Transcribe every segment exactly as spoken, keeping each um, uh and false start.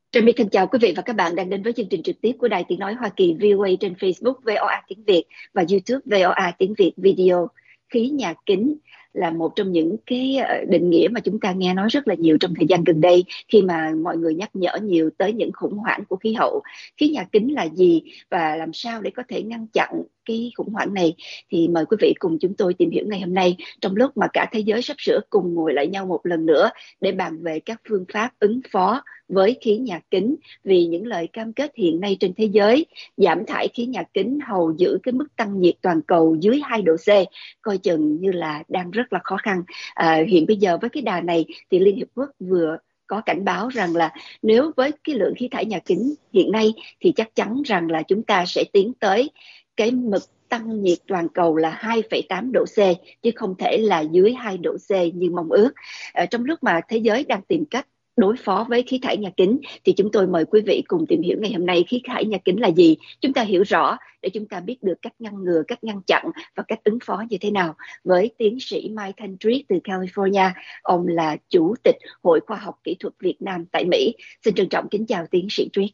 Trà My thân chào quý vị và các bạn đang đến với chương trình trực tiếp của Đài Tiếng Nói Hoa Kỳ vê o a trên Facebook vê o a tiếng Việt và YouTube vê o a tiếng Việt Video. Khí nhà kính là một trong những cái ờ, định nghĩa mà chúng ta nghe nói rất là nhiều trong thời gian gần đây khi mà mọi người nhắc nhở nhiều tới những khủng hoảng của khí hậu. Khí nhà kính là gì và làm sao để có thể ngăn chặn cái khủng hoảng này, thì mời quý vị cùng chúng tôi tìm hiểu ngày hôm nay, trong lúc mà cả thế giới sắp sửa cùng ngồi lại nhau một lần nữa để bàn về các phương pháp ứng phó với khí nhà kính, vì những lời cam kết hiện nay trên thế giới giảm thải khí nhà kính hầu giữ cái mức tăng nhiệt toàn cầu dưới hai độ C coi chừng như là đang rất là khó khăn. À, hiện bây giờ với cái đà này thì Liên Hiệp Quốc vừa có cảnh báo rằng là nếu với cái lượng khí thải nhà kính hiện nay thì chắc chắn rằng là chúng ta sẽ tiến tới cái mực tăng nhiệt toàn cầu là hai phẩy tám độ C chứ không thể là dưới hai độ C như mong ước. À, trong lúc mà thế giới đang tìm cách đối phó với khí thải nhà kính thì chúng tôi mời quý vị cùng tìm hiểu ngày hôm nay khí thải nhà kính là gì, chúng ta hiểu rõ để chúng ta biết được cách ngăn ngừa, cách ngăn chặn và cách ứng phó như thế nào. Với tiến sĩ Mike Kendrick từ California, ông là chủ tịch Hội Khoa học Kỹ thuật Việt Nam tại Mỹ. Xin trân trọng kính chào tiến sĩ Triết.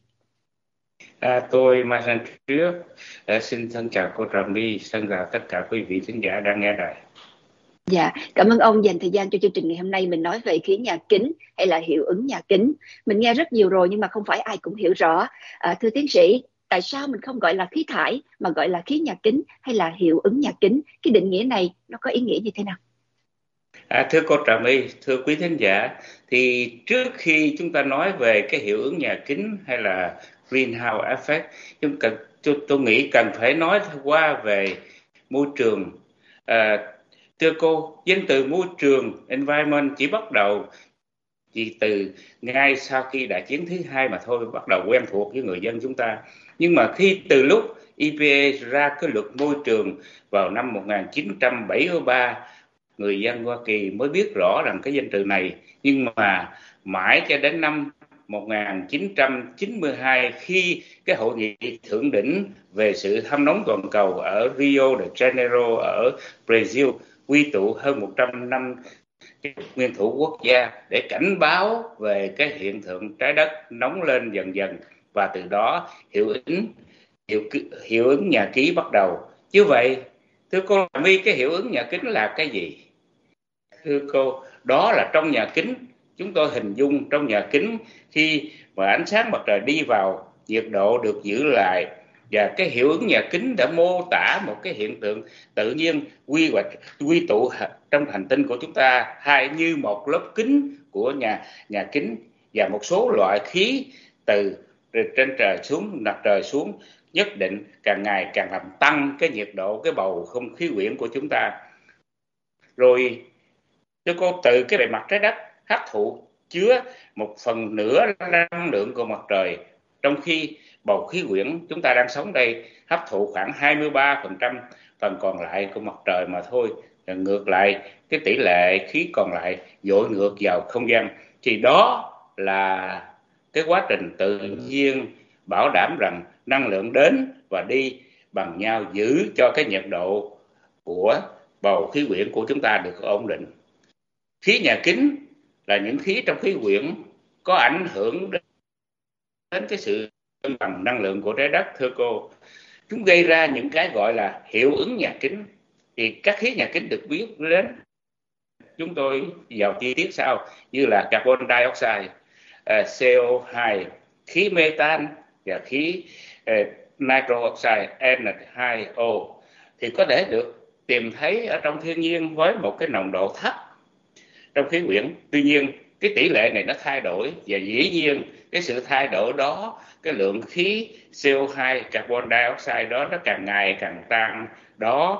À, tôi Mai Thanh Trước à, xin thân chào cô Trà My, xin chào tất cả quý vị khán giả đang nghe đài. Dạ, cảm ơn ông dành thời gian cho chương trình ngày hôm nay. Mình nói về khí nhà kính hay là hiệu ứng nhà kính. Mình nghe rất nhiều rồi nhưng mà không phải ai cũng hiểu rõ. À, thưa tiến sĩ, tại sao mình không gọi là khí thải mà gọi là khí nhà kính hay là hiệu ứng nhà kính? Cái định nghĩa này nó có ý nghĩa như thế nào? À, thưa cô Trà My, thưa quý thính giả, thì trước khi chúng ta nói về cái hiệu ứng nhà kính hay là greenhouse effect, chúng cần tôi, tôi nghĩ cần phải nói qua về môi trường. À, thưa cô, danh từ môi trường environment chỉ bắt đầu chỉ từ ngay sau khi đại chiến thứ hai mà thôi, bắt đầu quen thuộc với người dân chúng ta. Nhưng mà khi từ lúc e pê a ra cái luật môi trường vào năm một nghìn chín trăm bảy mươi ba, người dân Hoa Kỳ mới biết rõ rằng cái danh từ này. Nhưng mà mãi cho đến năm một nghìn chín trăm chín mươi hai, khi cái hội nghị thượng đỉnh về sự hâm nóng toàn cầu ở Rio de Janeiro ở Brazil quy tụ hơn một trăm năm nguyên thủ quốc gia để cảnh báo về cái hiện tượng trái đất nóng lên dần dần, và từ đó hiệu ứng hiệu, hiệu ứng nhà kính bắt đầu. Như vậy, thưa cô My, cái hiệu ứng nhà kính là cái gì? Thưa cô, đó là trong nhà kính, chúng tôi hình dung trong nhà kính khi mà ánh sáng mặt trời đi vào, nhiệt độ được giữ lại, và cái hiệu ứng nhà kính đã mô tả một cái hiện tượng tự nhiên quy hoạch quy tụ trong hành tinh của chúng ta hay như một lớp kính của nhà nhà kính, và một số loại khí từ trên trời xuống, mặt trời xuống, nhất định càng ngày càng làm tăng cái nhiệt độ, cái bầu không khí quyển của chúng ta. Rồi thưa cô, từ cái bề mặt trái đất hấp thụ chứa một phần nửa năng lượng của mặt trời, trong khi bầu khí quyển chúng ta đang sống đây hấp thụ khoảng hai mươi ba phần trăm phần còn lại của mặt trời mà thôi. Ngược lại, cái tỷ lệ khí còn lại dội ngược vào không gian. Thì đó là cái quá trình tự nhiên bảo đảm rằng năng lượng đến và đi bằng nhau, giữ cho cái nhiệt độ của bầu khí quyển của chúng ta được ổn định. Khí nhà kính là những khí trong khí quyển có ảnh hưởng đến cái sự cân bằng năng lượng của trái đất. Thưa cô, chúng gây ra những cái gọi là hiệu ứng nhà kính. Thì các khí nhà kính được biết đến, chúng tôi vào chi tiết sau, như là carbon dioxide, uh, xê o hai, khí metan và khí uh, nitro oxide N hai O thì có thể được tìm thấy ở trong thiên nhiên với một cái nồng độ thấp trong khí quyển. Tuy nhiên cái tỷ lệ này nó thay đổi, và dĩ nhiên cái sự thay đổi đó, cái lượng khí xê o hai, carbon dioxide đó nó càng ngày càng tăng. Đó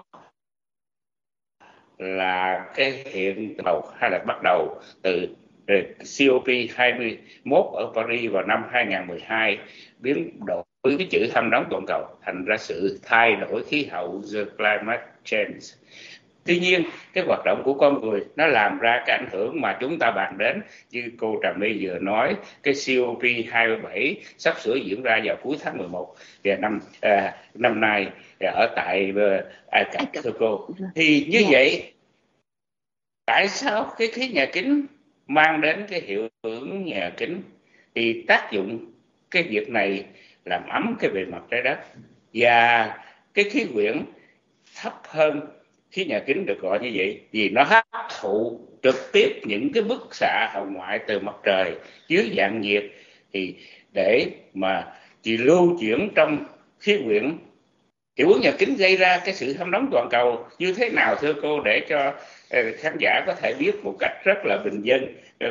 là cái hiện đầu hay là bắt đầu từ xê o pê hai mươi mốt ở Paris vào năm hai nghìn không trăm mười hai, biến đổi cái chữ hâm nóng toàn cầu thành ra sự thay đổi khí hậu, the climate change. Tuy nhiên cái hoạt động của con người nó làm ra cái ảnh hưởng mà chúng ta bàn đến, như cô Trà My vừa nói, cái xê o pê hai mươi bảy sắp sửa diễn ra vào cuối tháng mười một và năm à, năm nay ở tại Ai Cập, thưa cô. Thì như vậy tại sao cái khí nhà kính mang đến cái hiệu ứng nhà kính? thì tác dụng cái việc này làm ấm cái bề mặt trái đất, và cái khí quyển thấp hơn khí nhà kính được gọi như vậy vì nó hấp thụ trực tiếp những cái bức xạ hồng ngoại từ mặt trời dưới dạng nhiệt, thì để mà chỉ lưu chuyển trong khí quyển. Hiệu ứng nhà kính gây ra cái sự hâm nóng toàn cầu như thế nào thưa cô, để cho khán giả có thể biết một cách rất là bình dân.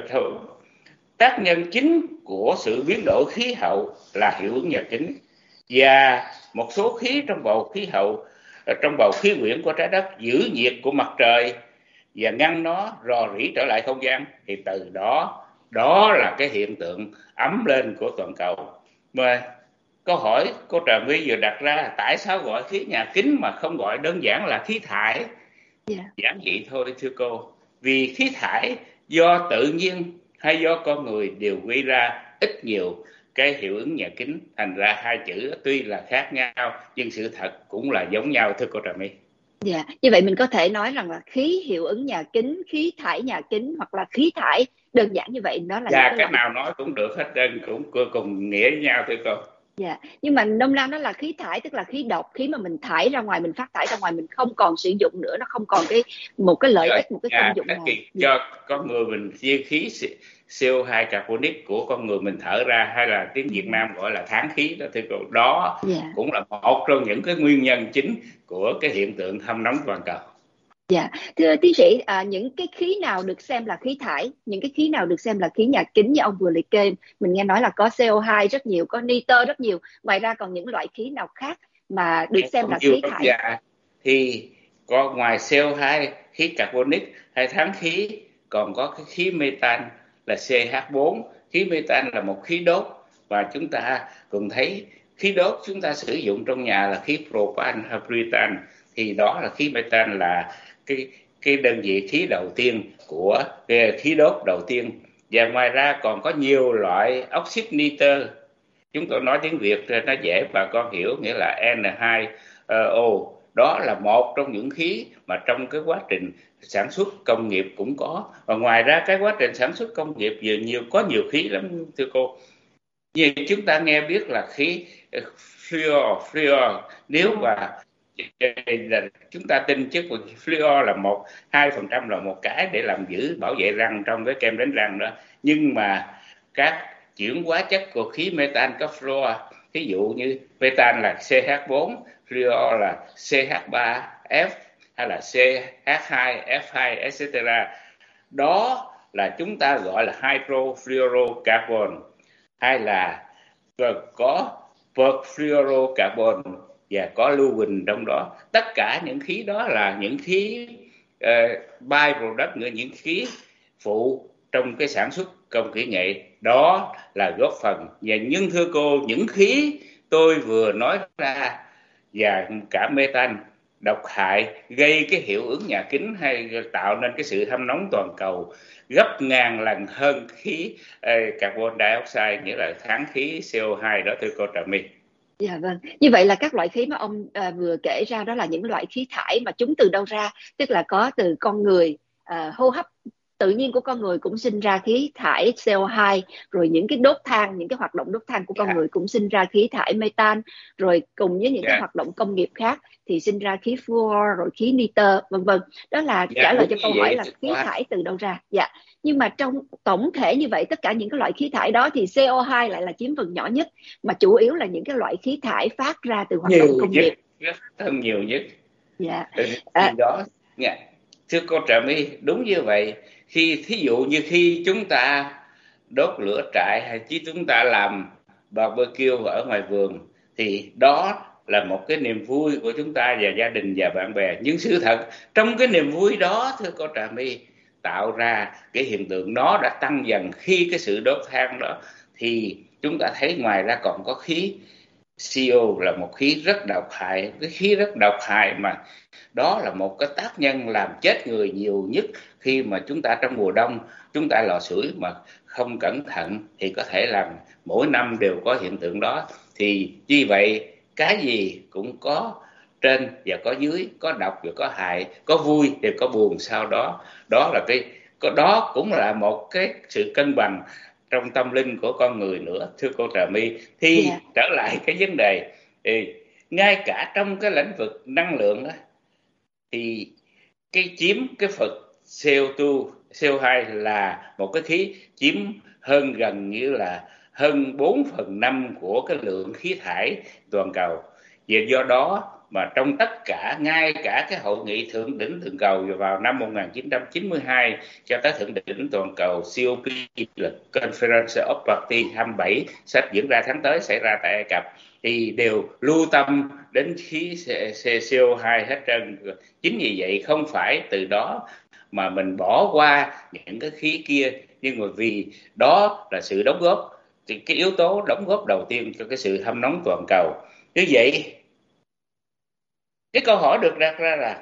Tác nhân chính của sự biến đổi khí hậu là hiệu ứng nhà kính, và một số khí trong bầu khí hậu, trong bầu khí quyển của trái đất giữ nhiệt của mặt trời và ngăn nó rò rỉ trở lại không gian, thì từ đó đó là cái hiện tượng ấm lên của toàn cầu. Mà câu hỏi cô Trà My vừa đặt ra là tại sao gọi khí nhà kính mà không gọi đơn giản là khí thải? Yeah. Giản dị thôi thưa cô, vì khí thải do tự nhiên hay do con người đều gây ra ít nhiều cái hiệu ứng nhà kính, thành ra hai chữ tuy là khác nhau nhưng sự thật cũng là giống nhau thưa cô Trà My. Dạ, yeah. Như vậy mình có thể nói rằng là khí hiệu ứng nhà kính, khí thải nhà kính, hoặc là khí thải, đơn giản như vậy nó là dạ, những cái cái loại... nào nói cũng được hết, đơn cũng cùng nghĩa với nhau thưa cô. Dạ, yeah. Nhưng mà nôm na nó là khí thải, tức là khí độc, khí mà mình thải ra ngoài, mình phát thải ra ngoài, mình không còn sử dụng nữa, nó không còn cái một cái lợi ích, một cái công dụng nào. Cho con người mình chia khí xê o hai carbonic của con người mình thở ra, hay là tiếng Việt Nam gọi là tháng khí đó thưa cô, đó yeah. cũng là một trong những cái nguyên nhân chính của cái hiện tượng hâm nóng toàn cầu. Dạ, yeah. Thưa tiến sĩ, à, những cái khí nào được xem là khí thải, những cái khí nào được xem là khí nhà kính như ông vừa liệt kê? Mình nghe nói là có xê o hai rất nhiều, có nitơ rất nhiều, ngoài ra còn những loại khí nào khác mà được xem là khí thải? Dạ, thì có ngoài xê o hai, khí carbonic hay tháng khí, còn có cái khí metan là xê hát bốn. Khí metan là một khí đốt, và chúng ta cùng thấy khí đốt chúng ta sử dụng trong nhà là khí propan hay butan, thì đó là khí metan là cái cái đơn vị khí đầu tiên của cái khí đốt đầu tiên. Và ngoài ra còn có nhiều loại oxit nitơ, chúng tôi nói tiếng Việt nó dễ bà con hiểu, nghĩa là en hai o. Đó là một trong những khí mà trong cái quá trình sản xuất công nghiệp cũng có. Và ngoài ra cái quá trình sản xuất công nghiệp nhiều, nhiều có nhiều khí lắm thưa cô. Như chúng ta nghe biết là khí fluor, fluor nếu mà chúng ta tin chứ fluor là một hai phần trăm là một cái để làm giữ bảo vệ răng trong cái kem đánh răng đó, nhưng mà các chuyển hóa chất của khí metan có fluor, ví dụ như metan là xê hát bốn, fluor là xê hát ba ép hay là xê hát hai ép hai et cetera. Đó là chúng ta gọi là hydrofluorocarbon, hay là có perfluorocarbon và có lưu huỳnh trong đó. Tất cả những khí đó là những khí uh, byproduct, những khí phụ trong cái sản xuất công kỹ nghệ, đó là góp phần. Và nhưng thưa cô, những khí tôi vừa nói ra và cả metan độc hại, gây cái hiệu ứng nhà kính hay tạo nên cái sự hâm nóng toàn cầu gấp ngàn lần hơn khí uh, carbon dioxide, nghĩa là kháng khí xê o hai đó thưa cô Trà My. Dạ vâng, như vậy là các loại khí mà ông à, vừa kể ra đó là những loại khí thải mà chúng từ đâu ra, tức là có từ con người, à, hô hấp tự nhiên của con người cũng sinh ra khí thải xê o hai, rồi những cái đốt than, những cái hoạt động đốt than của con yeah. người cũng sinh ra khí thải metan, rồi cùng với những yeah. cái hoạt động công nghiệp khác thì sinh ra khí fluor, rồi khí nitơ, vân vân. Đó là yeah, trả lời cho câu hỏi là khí thải từ đâu ra. Dạ. Nhưng mà trong tổng thể như vậy, tất cả những cái loại khí thải đó thì xê o hai lại là chiếm phần nhỏ nhất, mà chủ yếu là những cái loại khí thải phát ra từ hoạt nhiều động công nhất, nghiệp. Rất thân nhiều nhất. Dạ. À, đó, yeah. Thưa cô Trà My, đúng như vậy. Khi thí dụ như khi chúng ta đốt lửa trại hay chỉ chúng ta làm barbecue ở ngoài vườn, thì đó là một cái niềm vui của chúng ta và gia đình và bạn bè. Nhưng sự thật trong cái niềm vui đó thưa cô Trà My, tạo ra cái hiện tượng nó đã tăng dần khi cái sự đốt than đó, thì chúng ta thấy ngoài ra còn có khí xê o là một khí rất độc hại. Cái khí rất độc hại mà đó là một cái tác nhân làm chết người nhiều nhất khi mà chúng ta trong mùa đông chúng ta lò sưởi mà không cẩn thận thì có thể làm mỗi năm đều có hiện tượng đó. Thì như vậy cái gì cũng có trên và có dưới, có độc và có hại, có vui thì có buồn sau đó. Đó là cái đó cũng là một cái sự cân bằng trong tâm linh của con người nữa, thưa cô Trà My. Thì yeah. trở lại cái vấn đề, thì ngay cả trong cái lĩnh vực năng lượng đó, thì cái chiếm cái phần xê o hai, xê o hai là một cái khí chiếm hơn gần như là hơn bốn phần năm của cái lượng khí thải toàn cầu. Vì do đó mà trong tất cả, ngay cả cái hội nghị thượng đỉnh toàn cầu vào năm một nghìn chín trăm chín mươi hai cho tới thượng đỉnh toàn cầu xê o pê là Conference of Parties hai mươi bảy sắp diễn ra tháng tới, xảy ra tại Ai Cập, thì đều lưu tâm đến khí xê o hai hết trơn. Chính vì vậy không phải từ đó mà mình bỏ qua những cái khí kia, nhưng mà vì đó là sự đóng góp, thì cái yếu tố đóng góp đầu tiên cho cái sự hâm nóng toàn cầu. Như vậy, cái câu hỏi được đặt ra là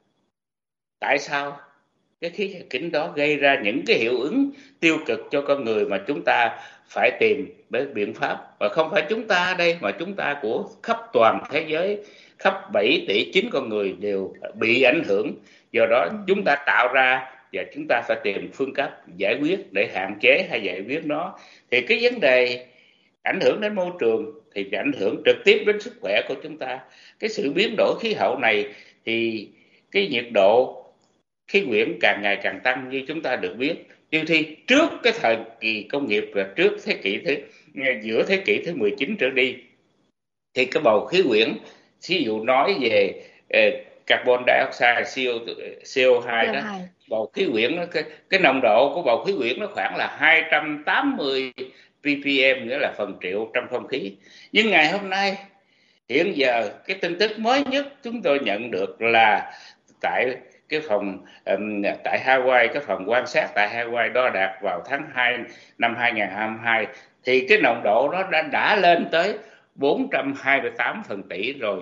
tại sao cái khí nhà kính đó gây ra những cái hiệu ứng tiêu cực cho con người mà chúng ta phải tìm với biện pháp, và không phải chúng ta đây mà chúng ta của khắp toàn thế giới, khắp bảy tỷ chín con người đều bị ảnh hưởng. Do đó chúng ta tạo ra và chúng ta phải tìm phương cách giải quyết để hạn chế hay giải quyết nó. Thì cái vấn đề ảnh hưởng đến môi trường thì ảnh hưởng trực tiếp đến sức khỏe của chúng ta. Cái sự biến đổi khí hậu này thì cái nhiệt độ khí quyển càng ngày càng tăng như chúng ta được biết. Nhưng thì trước cái thời kỳ công nghiệp và trước thế kỷ thứ giữa thế kỷ thứ mười chín trở đi, thì cái bầu khí quyển, ví dụ nói về eh, carbon dioxide, xê o hai đó, bầu khí quyển cái, cái nồng độ của bầu khí quyển nó khoảng là hai trăm tám mươi ppm, nghĩa là phần triệu trong không khí. Nhưng ngày hôm nay, hiện giờ cái tin tức mới nhất chúng tôi nhận được là tại cái phòng um, tại Hawaii, cái phòng quan sát tại Hawaii đo đạt vào tháng hai năm hai nghìn không trăm hai mươi hai, thì cái nồng độ nó đã đã lên tới bốn trăm hai mươi tám phần tỷ rồi.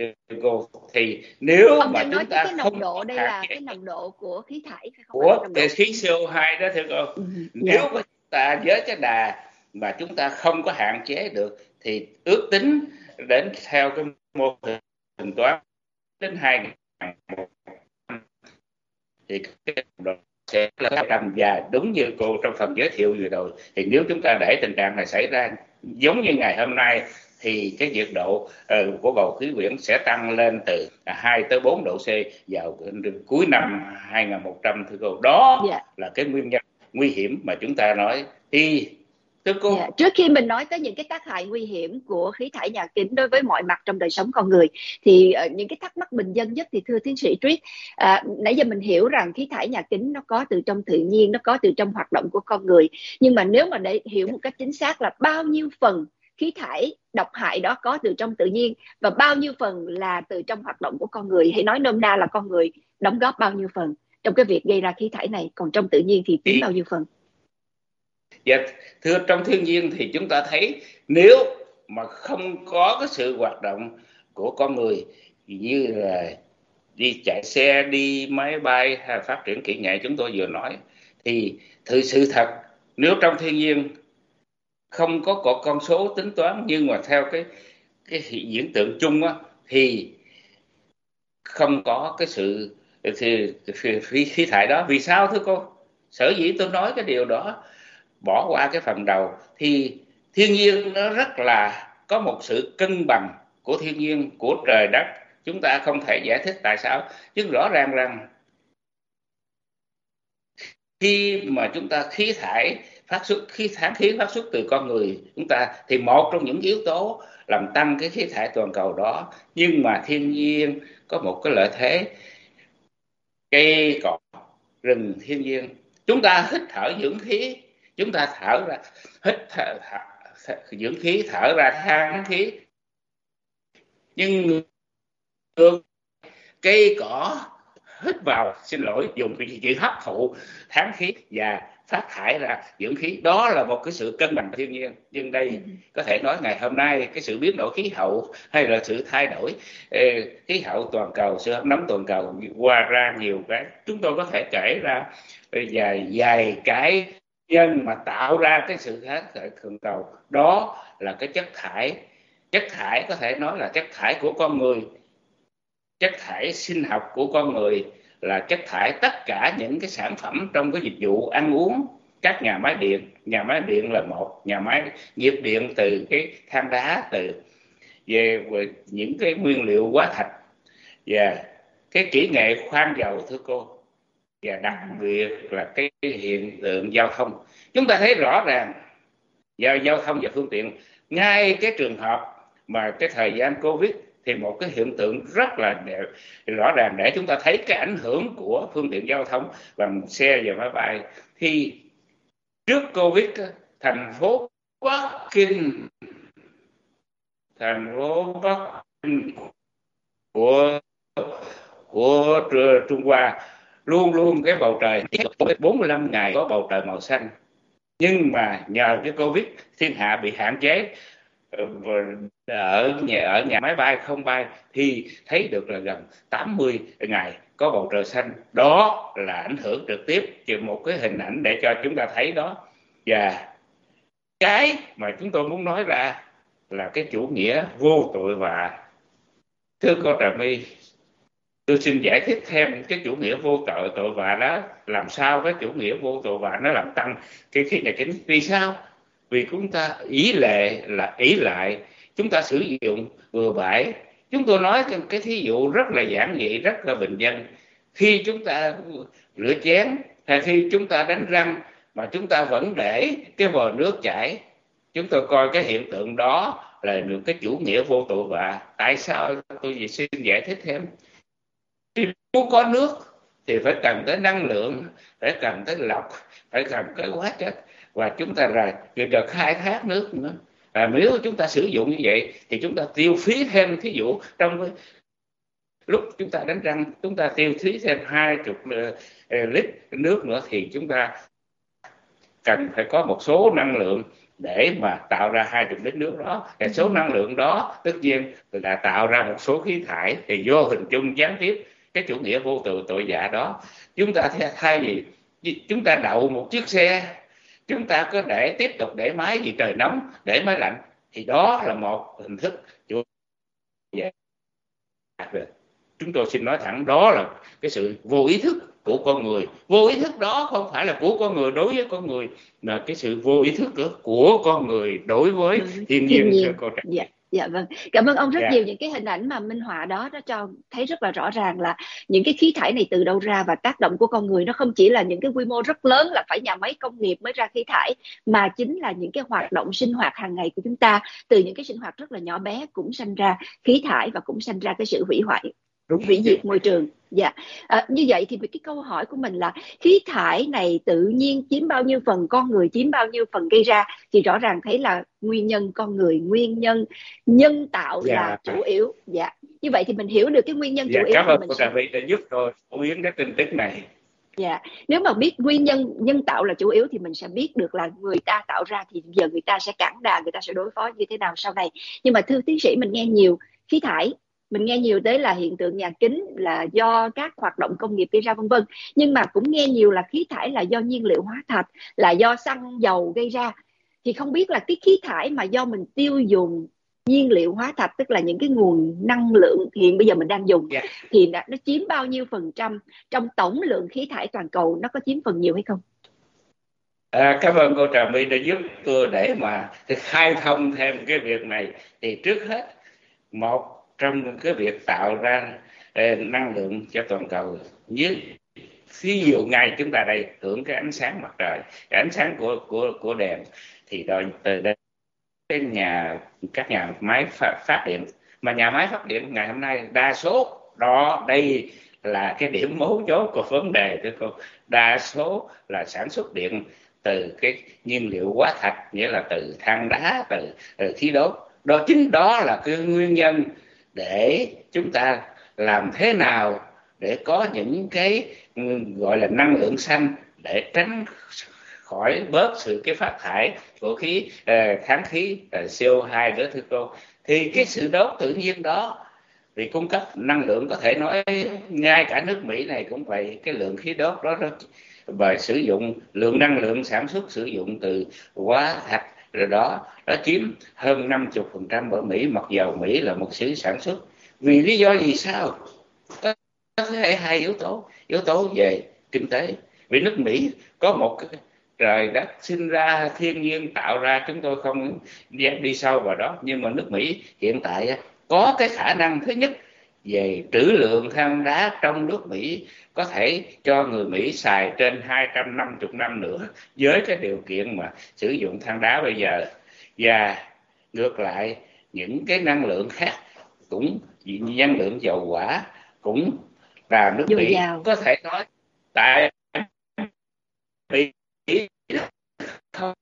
Thì nếu ông mà chúng nói ta cái nồng độ đây là cái nồng độ của khí thải, không của cái khí xê o hai đó, thưa cô. Ừ, nếu yeah. mà chúng ta với cái đà mà chúng ta không có hạn chế được, thì ước tính đến theo cái mô hình toán đến hai nghìn thì cái độ sẽ là hai trăm. Và đúng như cô trong phần giới thiệu vừa rồi, thì nếu chúng ta để tình trạng này xảy ra giống như ngày hôm nay, thì cái nhiệt độ uh, của bầu khí quyển sẽ tăng lên từ hai tới bốn độ C vào cuối năm hai nghìn một trăm, thưa cô. Đó yeah. là cái nguyên nhân nguy hiểm mà chúng ta nói. Thì thưa cô, yeah. trước khi mình nói tới những cái tác hại nguy hiểm của khí thải nhà kính đối với mọi mặt trong đời sống con người, thì uh, những cái thắc mắc bình dân nhất thì thưa tiến sĩ Triết, uh, nãy giờ mình hiểu rằng khí thải nhà kính nó có từ trong tự nhiên, nó có từ trong hoạt động của con người. Nhưng mà nếu mà để hiểu một cách chính xác là bao nhiêu phần khí thải độc hại đó có từ trong tự nhiên và bao nhiêu phần là từ trong hoạt động của con người, hay nói nôm na là con người đóng góp bao nhiêu phần trong cái việc gây ra khí thải này, còn trong tự nhiên thì chiếm bao nhiêu phần? Dạ, thưa, trong thiên nhiên thì chúng ta thấy nếu mà không có cái sự hoạt động của con người như là đi chạy xe, đi máy bay hay phát triển kỹ nghệ chúng tôi vừa nói, thì thực sự thật nếu trong thiên nhiên không có, có con số tính toán, nhưng mà theo cái cái hiện tượng chung á, thì không có cái sự thì, khí, khí thải đó. Vì sao thưa cô? Sở dĩ tôi nói cái điều đó, bỏ qua cái phần đầu, thì thiên nhiên nó rất là có một sự cân bằng của thiên nhiên, của trời đất. Chúng ta không thể giải thích tại sao, nhưng rõ ràng rằng khi mà chúng ta khí thải phát xuất, khí thải khí phát xuất từ con người chúng ta, thì một trong những yếu tố làm tăng cái khí thải toàn cầu đó. Nhưng mà thiên nhiên có một cái lợi thế, cây cỏ, rừng thiên nhiên, chúng ta hít thở dưỡng khí, chúng ta thở ra hít thở, thở, thở dưỡng khí, thở ra than khí. Nhưng cây cỏ hít vào, xin lỗi dùng cái chữ hấp thụ tháng khí và phát thải ra dưỡng khí. Đó là một cái sự cân bằng thiên nhiên. Nhưng đây có thể nói ngày hôm nay cái sự biến đổi khí hậu hay là sự thay đổi ê, khí hậu toàn cầu, sự ấm nóng toàn cầu qua ra nhiều cái, chúng tôi có thể kể ra vài vài cái nhân mà tạo ra cái sự khác tại toàn cầu. Đó là cái chất thải, chất thải có thể nói là chất thải của con người, chất thải sinh học của con người, là chất thải tất cả những cái sản phẩm trong cái dịch vụ ăn uống, các nhà máy điện, nhà máy điện là một, nhà máy nhiệt điện từ cái than đá, từ về, về những cái nguyên liệu hóa thạch, và cái kỹ nghệ khoan dầu thưa cô, và đặc biệt là cái hiện tượng giao thông. Chúng ta thấy rõ ràng giao giao thông và phương tiện, ngay cái trường hợp mà cái thời gian Covid thì một cái hiện tượng rất là đẹp, rõ ràng để chúng ta thấy cái ảnh hưởng của phương tiện giao thông bằng xe và máy bay. Thì trước Covid, thành phố Bắc Kinh, thành phố Bắc Kinh của của Trung Hoa luôn luôn cái bầu trời bốn mươi lăm ngày có bầu trời màu xanh, nhưng mà nhờ cái Covid thiên hạ bị hạn chế ở nhà, ở nhà máy bay không bay thì thấy được là gần tám mươi ngày có bầu trời xanh. Đó là ảnh hưởng trực tiếp, chỉ một cái hình ảnh để cho chúng ta thấy đó. Và cái mà chúng tôi muốn nói ra là cái chủ nghĩa vô tội vạ. Thưa cô Trà My, tôi xin giải thích thêm cái chủ nghĩa vô tội tội vạ đó. Làm sao cái chủ nghĩa vô tội vạ nó làm tăng cái khí nhà kính? Vì sao? Vì chúng ta ý lệ là ý lại, chúng ta sử dụng bừa bãi. Chúng tôi nói cái, cái thí dụ rất là giản dị, rất là bình dân. Khi chúng ta rửa chén hay khi chúng ta đánh răng mà chúng ta vẫn để cái vòi nước chảy, chúng tôi coi cái hiện tượng đó là được cái chủ nghĩa vô tội vạ. Tại sao? Tôi xin giải thích thêm. Khi muốn có nước thì phải cần tới năng lượng, phải cần tới lọc, phải cần tới hóa chất, và chúng ta là được khai thác nước nữa. À, nếu chúng ta sử dụng như vậy thì chúng ta tiêu phí thêm, thí dụ trong cái lúc chúng ta đánh răng chúng ta tiêu phí thêm hai chục lít nước nữa, thì chúng ta cần phải có một số năng lượng để mà tạo ra hai chục lít nước đó. Cái số năng lượng đó tất nhiên là tạo ra một số khí thải, thì vô hình chung gián tiếp cái chủ nghĩa vô tội tội vạ đó. Chúng ta thay vì chúng ta đậu một chiếc xe, chúng ta có để tiếp tục để máy vì trời nóng, để máy lạnh, thì đó là một hình thức chủ nghĩa. Chúng tôi xin nói thẳng, đó là cái sự vô ý thức của con người. Vô ý thức đó không phải là của con người đối với con người, mà cái sự vô ý thức của con người đối với thiên nhiên. nhiên. Dạ. Dạ vâng, cảm ơn ông rất yeah. nhiều. Những cái hình ảnh mà minh họa đó nó cho thấy rất là rõ ràng là những cái khí thải này từ đâu ra, và tác động của con người nó không chỉ là những cái quy mô rất lớn là phải nhà máy công nghiệp mới ra khí thải, mà chính là những cái hoạt động sinh hoạt hàng ngày của chúng ta. Từ những cái sinh hoạt rất là nhỏ bé cũng sanh ra khí thải và cũng sanh ra cái sự hủy hoại, hủy diệt môi trường. Dạ. À, như vậy thì cái câu hỏi của mình là khí thải này tự nhiên chiếm bao nhiêu phần, con người chiếm bao nhiêu phần gây ra, thì rõ ràng thấy là nguyên nhân con người, nguyên nhân nhân tạo dạ. là chủ yếu. Dạ. Như vậy thì mình hiểu được cái nguyên nhân dạ, chủ yếu. Cảm ơn cô Trà My đã giúp tôi phổ biến cái tin tức này. Dạ. Nếu mà biết nguyên nhân nhân tạo là chủ yếu thì mình sẽ biết được là người ta tạo ra thì giờ người ta sẽ cản đà, người ta sẽ đối phó như thế nào sau này. Nhưng mà thưa tiến sĩ, mình nghe nhiều khí thải, mình nghe nhiều tới là hiện tượng nhà kính là do các hoạt động công nghiệp gây ra vân vân, nhưng mà cũng nghe nhiều là khí thải là do nhiên liệu hóa thạch, là do xăng dầu gây ra. Thì không biết là cái khí thải mà do mình tiêu dùng nhiên liệu hóa thạch, tức là những cái nguồn năng lượng hiện bây giờ mình đang dùng, yeah. thì nó chiếm bao nhiêu phần trăm trong tổng lượng khí thải toàn cầu, nó có chiếm phần nhiều hay không? À, cảm ơn cô Trà My đã giúp tôi để mà khai thông thêm cái việc này. Thì trước hết, một trong cái việc tạo ra eh, năng lượng cho toàn cầu, như ví dụ ngay chúng ta đây hưởng cái ánh sáng mặt trời, cái ánh sáng của của của đèn, thì rồi từ đây cái nhà các nhà máy phát, phát điện, mà nhà máy phát điện ngày hôm nay đa số đó, đây là cái điểm mấu chốt của vấn đề thưa cô, đa số là sản xuất điện từ cái nhiên liệu hóa thạch, nghĩa là từ than đá, từ, từ khí đốt. Đó chính đó là cái nguyên nhân để chúng ta làm thế nào để có những cái gọi là năng lượng xanh, để tránh khỏi bớt sự cái phát thải của khí uh, kháng khí uh, xê o hai nữa thưa cô. Thì cái sự đốt tự nhiên đó thì cung cấp năng lượng, có thể nói ngay cả nước Mỹ này cũng vậy, cái lượng khí đốt đó, đó và sử dụng lượng năng lượng sản xuất sử dụng từ hóa thạch rồi đó, nó chiếm hơn năm mươi phần trăm ở Mỹ, mặc dầu Mỹ là một xứ sản xuất. Vì lý do gì sao? Có thể hai yếu tố, yếu tố về kinh tế. Vì nước Mỹ có một cái, trời đất sinh ra, thiên nhiên tạo ra, chúng tôi không dám đi sâu vào đó. Nhưng mà nước Mỹ hiện tại có cái khả năng thứ nhất về trữ lượng than đá trong nước Mỹ, có thể cho người Mỹ xài trên hai trăm năm mươi năm nữa với cái điều kiện mà sử dụng than đá bây giờ. Và ngược lại, những cái năng lượng khác cũng, năng lượng dầu hỏa cũng là nước dồi Mỹ dào. có thể nói tại Mỹ không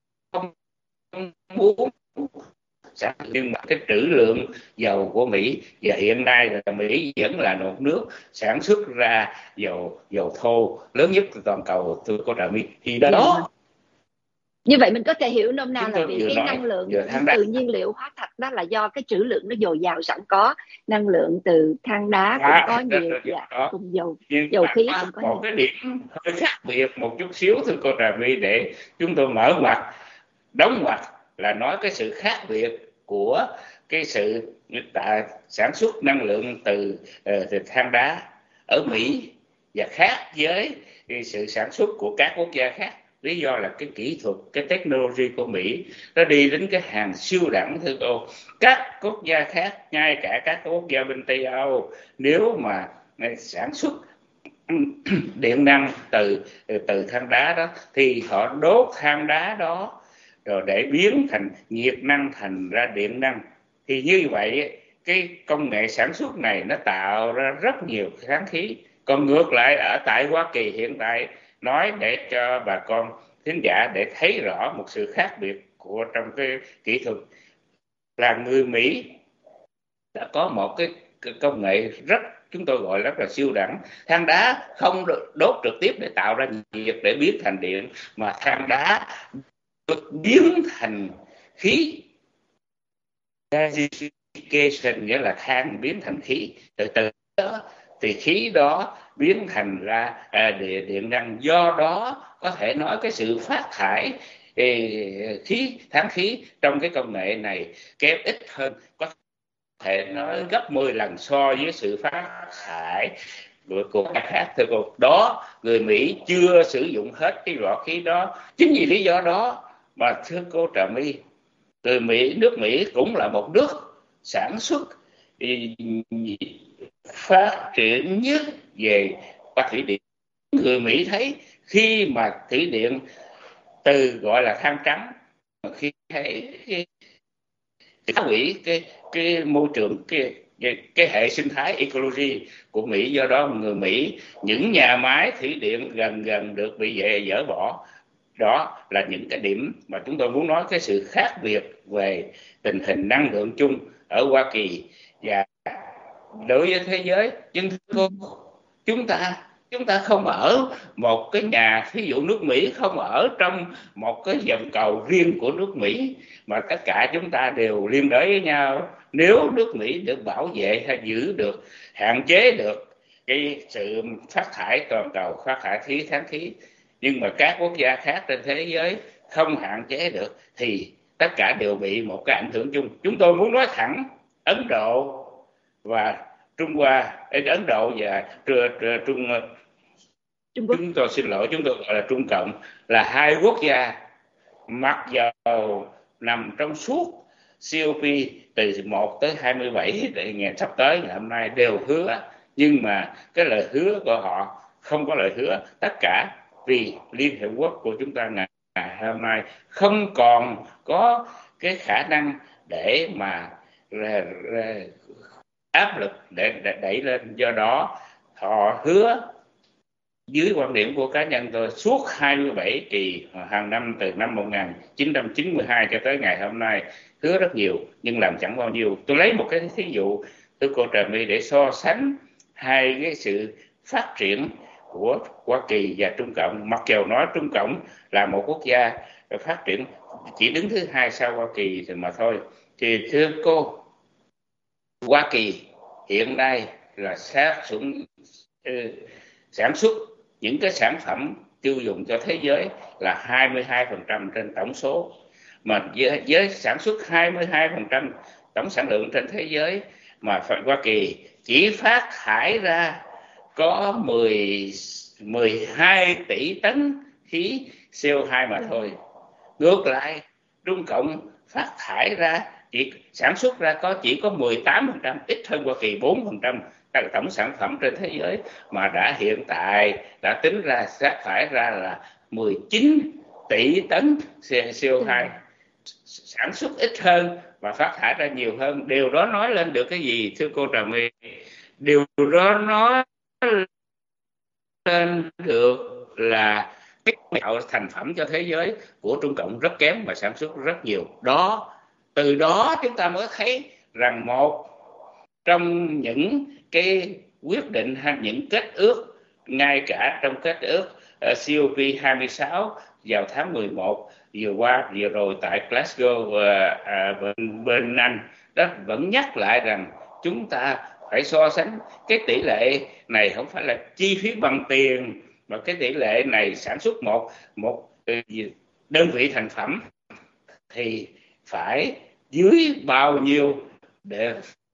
muốn sản, nhưng mà cái trữ lượng dầu của Mỹ và hiện nay là Mỹ vẫn là một nước sản xuất ra dầu dầu thô lớn nhất toàn cầu, thưa cô Trà My. Thì đó, Dạ. Như vậy mình có thể hiểu nôm na chúng là tôi vì vừa cái nói năng lượng vừa than đá từ nhiên liệu hóa thạch đó là do cái trữ lượng nó dồi dào sẵn có, năng lượng từ than đá cũng có nhiều, dạ, cùng dầu nhưng dầu mà khí có cũng có một nhiều. cái điểm hơi khác biệt một chút xíu, thưa cô Trà My, để chúng tôi mở ngoặt đóng ngoặt, là nói cái sự khác biệt của cái sự tại sản xuất năng lượng từ, uh, từ than đá ở Mỹ và khác với cái sự sản xuất của các quốc gia khác. Lý do là cái kỹ thuật, cái technology của Mỹ nó đi đến cái hàng siêu đẳng, thưa cô. Các quốc gia khác, ngay cả các quốc gia bên Tây Âu, nếu mà sản xuất điện năng từ từ than đá đó thì họ đốt than đá đó rồi để biến thành nhiệt năng thành ra điện năng. Thì như vậy cái công nghệ sản xuất này nó tạo ra rất nhiều kháng khí. Còn ngược lại ở tại Hoa Kỳ hiện tại, nói để cho bà con thính giả để thấy rõ một sự khác biệt của trong cái kỹ thuật, là người Mỹ đã có một cái công nghệ rất, chúng tôi gọi rất là siêu đẳng. Than đá không được đốt trực tiếp để tạo ra nhiệt để biến thành điện, mà than đá được biến thành khí gasification, nghĩa là than biến thành khí, từ từ đó thì khí đó biến thành ra à, điện, điện năng. Do đó có thể nói cái sự phát thải ê, khí than khí trong cái công nghệ này kém ít hơn, có thể nói gấp mười lần so với sự phát thải của của các khác. Thưa cô, đó người Mỹ chưa sử dụng hết cái vỏ khí đó. Chính vì lý do đó mà thưa cô Trà My, người Mỹ, nước Mỹ cũng là một nước sản xuất phát triển nhất về qua thủy điện. Người Mỹ thấy khi mà thủy điện từ gọi là than trắng, khi thấy phá hủy cái cái môi trường, cái, cái cái hệ sinh thái ecology của Mỹ. Do đó người Mỹ, những nhà máy thủy điện gần gần được bị dỡ, dỡ bỏ. Đó là những cái điểm mà chúng tôi muốn nói cái sự khác biệt về tình hình năng lượng chung ở Hoa Kỳ và đối với thế giới. Nhưng chúng ta chúng ta không ở một cái nhà, ví dụ nước Mỹ không ở trong một cái vòng cầu riêng của nước Mỹ, mà tất cả chúng ta đều liên đới với nhau. Nếu nước Mỹ được bảo vệ hay giữ được, hạn chế được cái sự phát thải toàn cầu, phát thải khí kháng khí, nhưng mà các quốc gia khác trên thế giới không hạn chế được, thì tất cả đều bị một cái ảnh hưởng chung. Chúng tôi muốn nói thẳng, Ấn Độ và Trung Hoa, Ấn Độ và Trung Trung Quốc, chúng tôi xin lỗi, chúng tôi gọi là Trung Cộng, là hai quốc gia mặc dầu nằm trong suốt xê o pê từ một tới hai mươi bảy để ngày sắp tới, ngày hôm nay đều hứa, nhưng mà cái lời hứa của họ không có lời hứa. Tất cả vì Liên Hiệp Quốc của chúng ta ngày, ngày hôm nay không còn có cái khả năng để mà là, là, áp lực để, để đẩy lên. Do đó họ hứa, dưới quan điểm của cá nhân tôi, suốt hai mươi bảy kỳ hàng năm từ năm một nghìn chín trăm chín mươi hai cho tới ngày hôm nay, hứa rất nhiều nhưng làm chẳng bao nhiêu. Tôi lấy một cái thí dụ, thưa cô Trà My, để so sánh hai cái sự phát triển của Hoa Kỳ và Trung Cộng. Mặc dù nói Trung Cộng là một quốc gia phát triển chỉ đứng thứ hai sau Hoa Kỳ thì mà thôi, thì thưa cô, Hoa Kỳ hiện nay là sát súng uh, sản xuất những cái sản phẩm tiêu dùng cho thế giới là hai mươi hai phần trăm trên tổng số, mà với, với sản xuất hai mươi hai phần trăm tổng sản lượng trên thế giới, mà Hoa Kỳ chỉ phát thải ra có mười, mười hai tỷ tấn khí xê o hai mà thôi. Ngược lại, Trung Cộng phát thải ra, chỉ sản xuất ra có chỉ có mười tám phần trăm, ít hơn Hoa Kỳ bốn phần trăm tổng sản phẩm trên thế giới, mà đã hiện tại đã tính ra phát thải ra là mười chín tỷ tấn xê o hai. Sản xuất ít hơn và phát thải ra nhiều hơn. Điều đó nói lên được cái gì thưa cô Trà My? Điều đó nói lên được là cái tạo thành phẩm cho thế giới của Trung Cộng rất kém và sản xuất rất nhiều. Đó, từ đó chúng ta mới thấy rằng một trong những cái quyết định hay những kết ước, ngay cả trong kết ước uh, xê o pê hai mươi sáu vào tháng mười một vừa qua, vừa rồi tại Glasgow uh, uh, bên, bên Anh, đó vẫn nhắc lại rằng chúng ta phải so sánh cái tỷ lệ này không phải là chi phí bằng tiền, mà cái tỷ lệ này sản xuất một một đơn vị thành phẩm thì phải dưới bao nhiêu để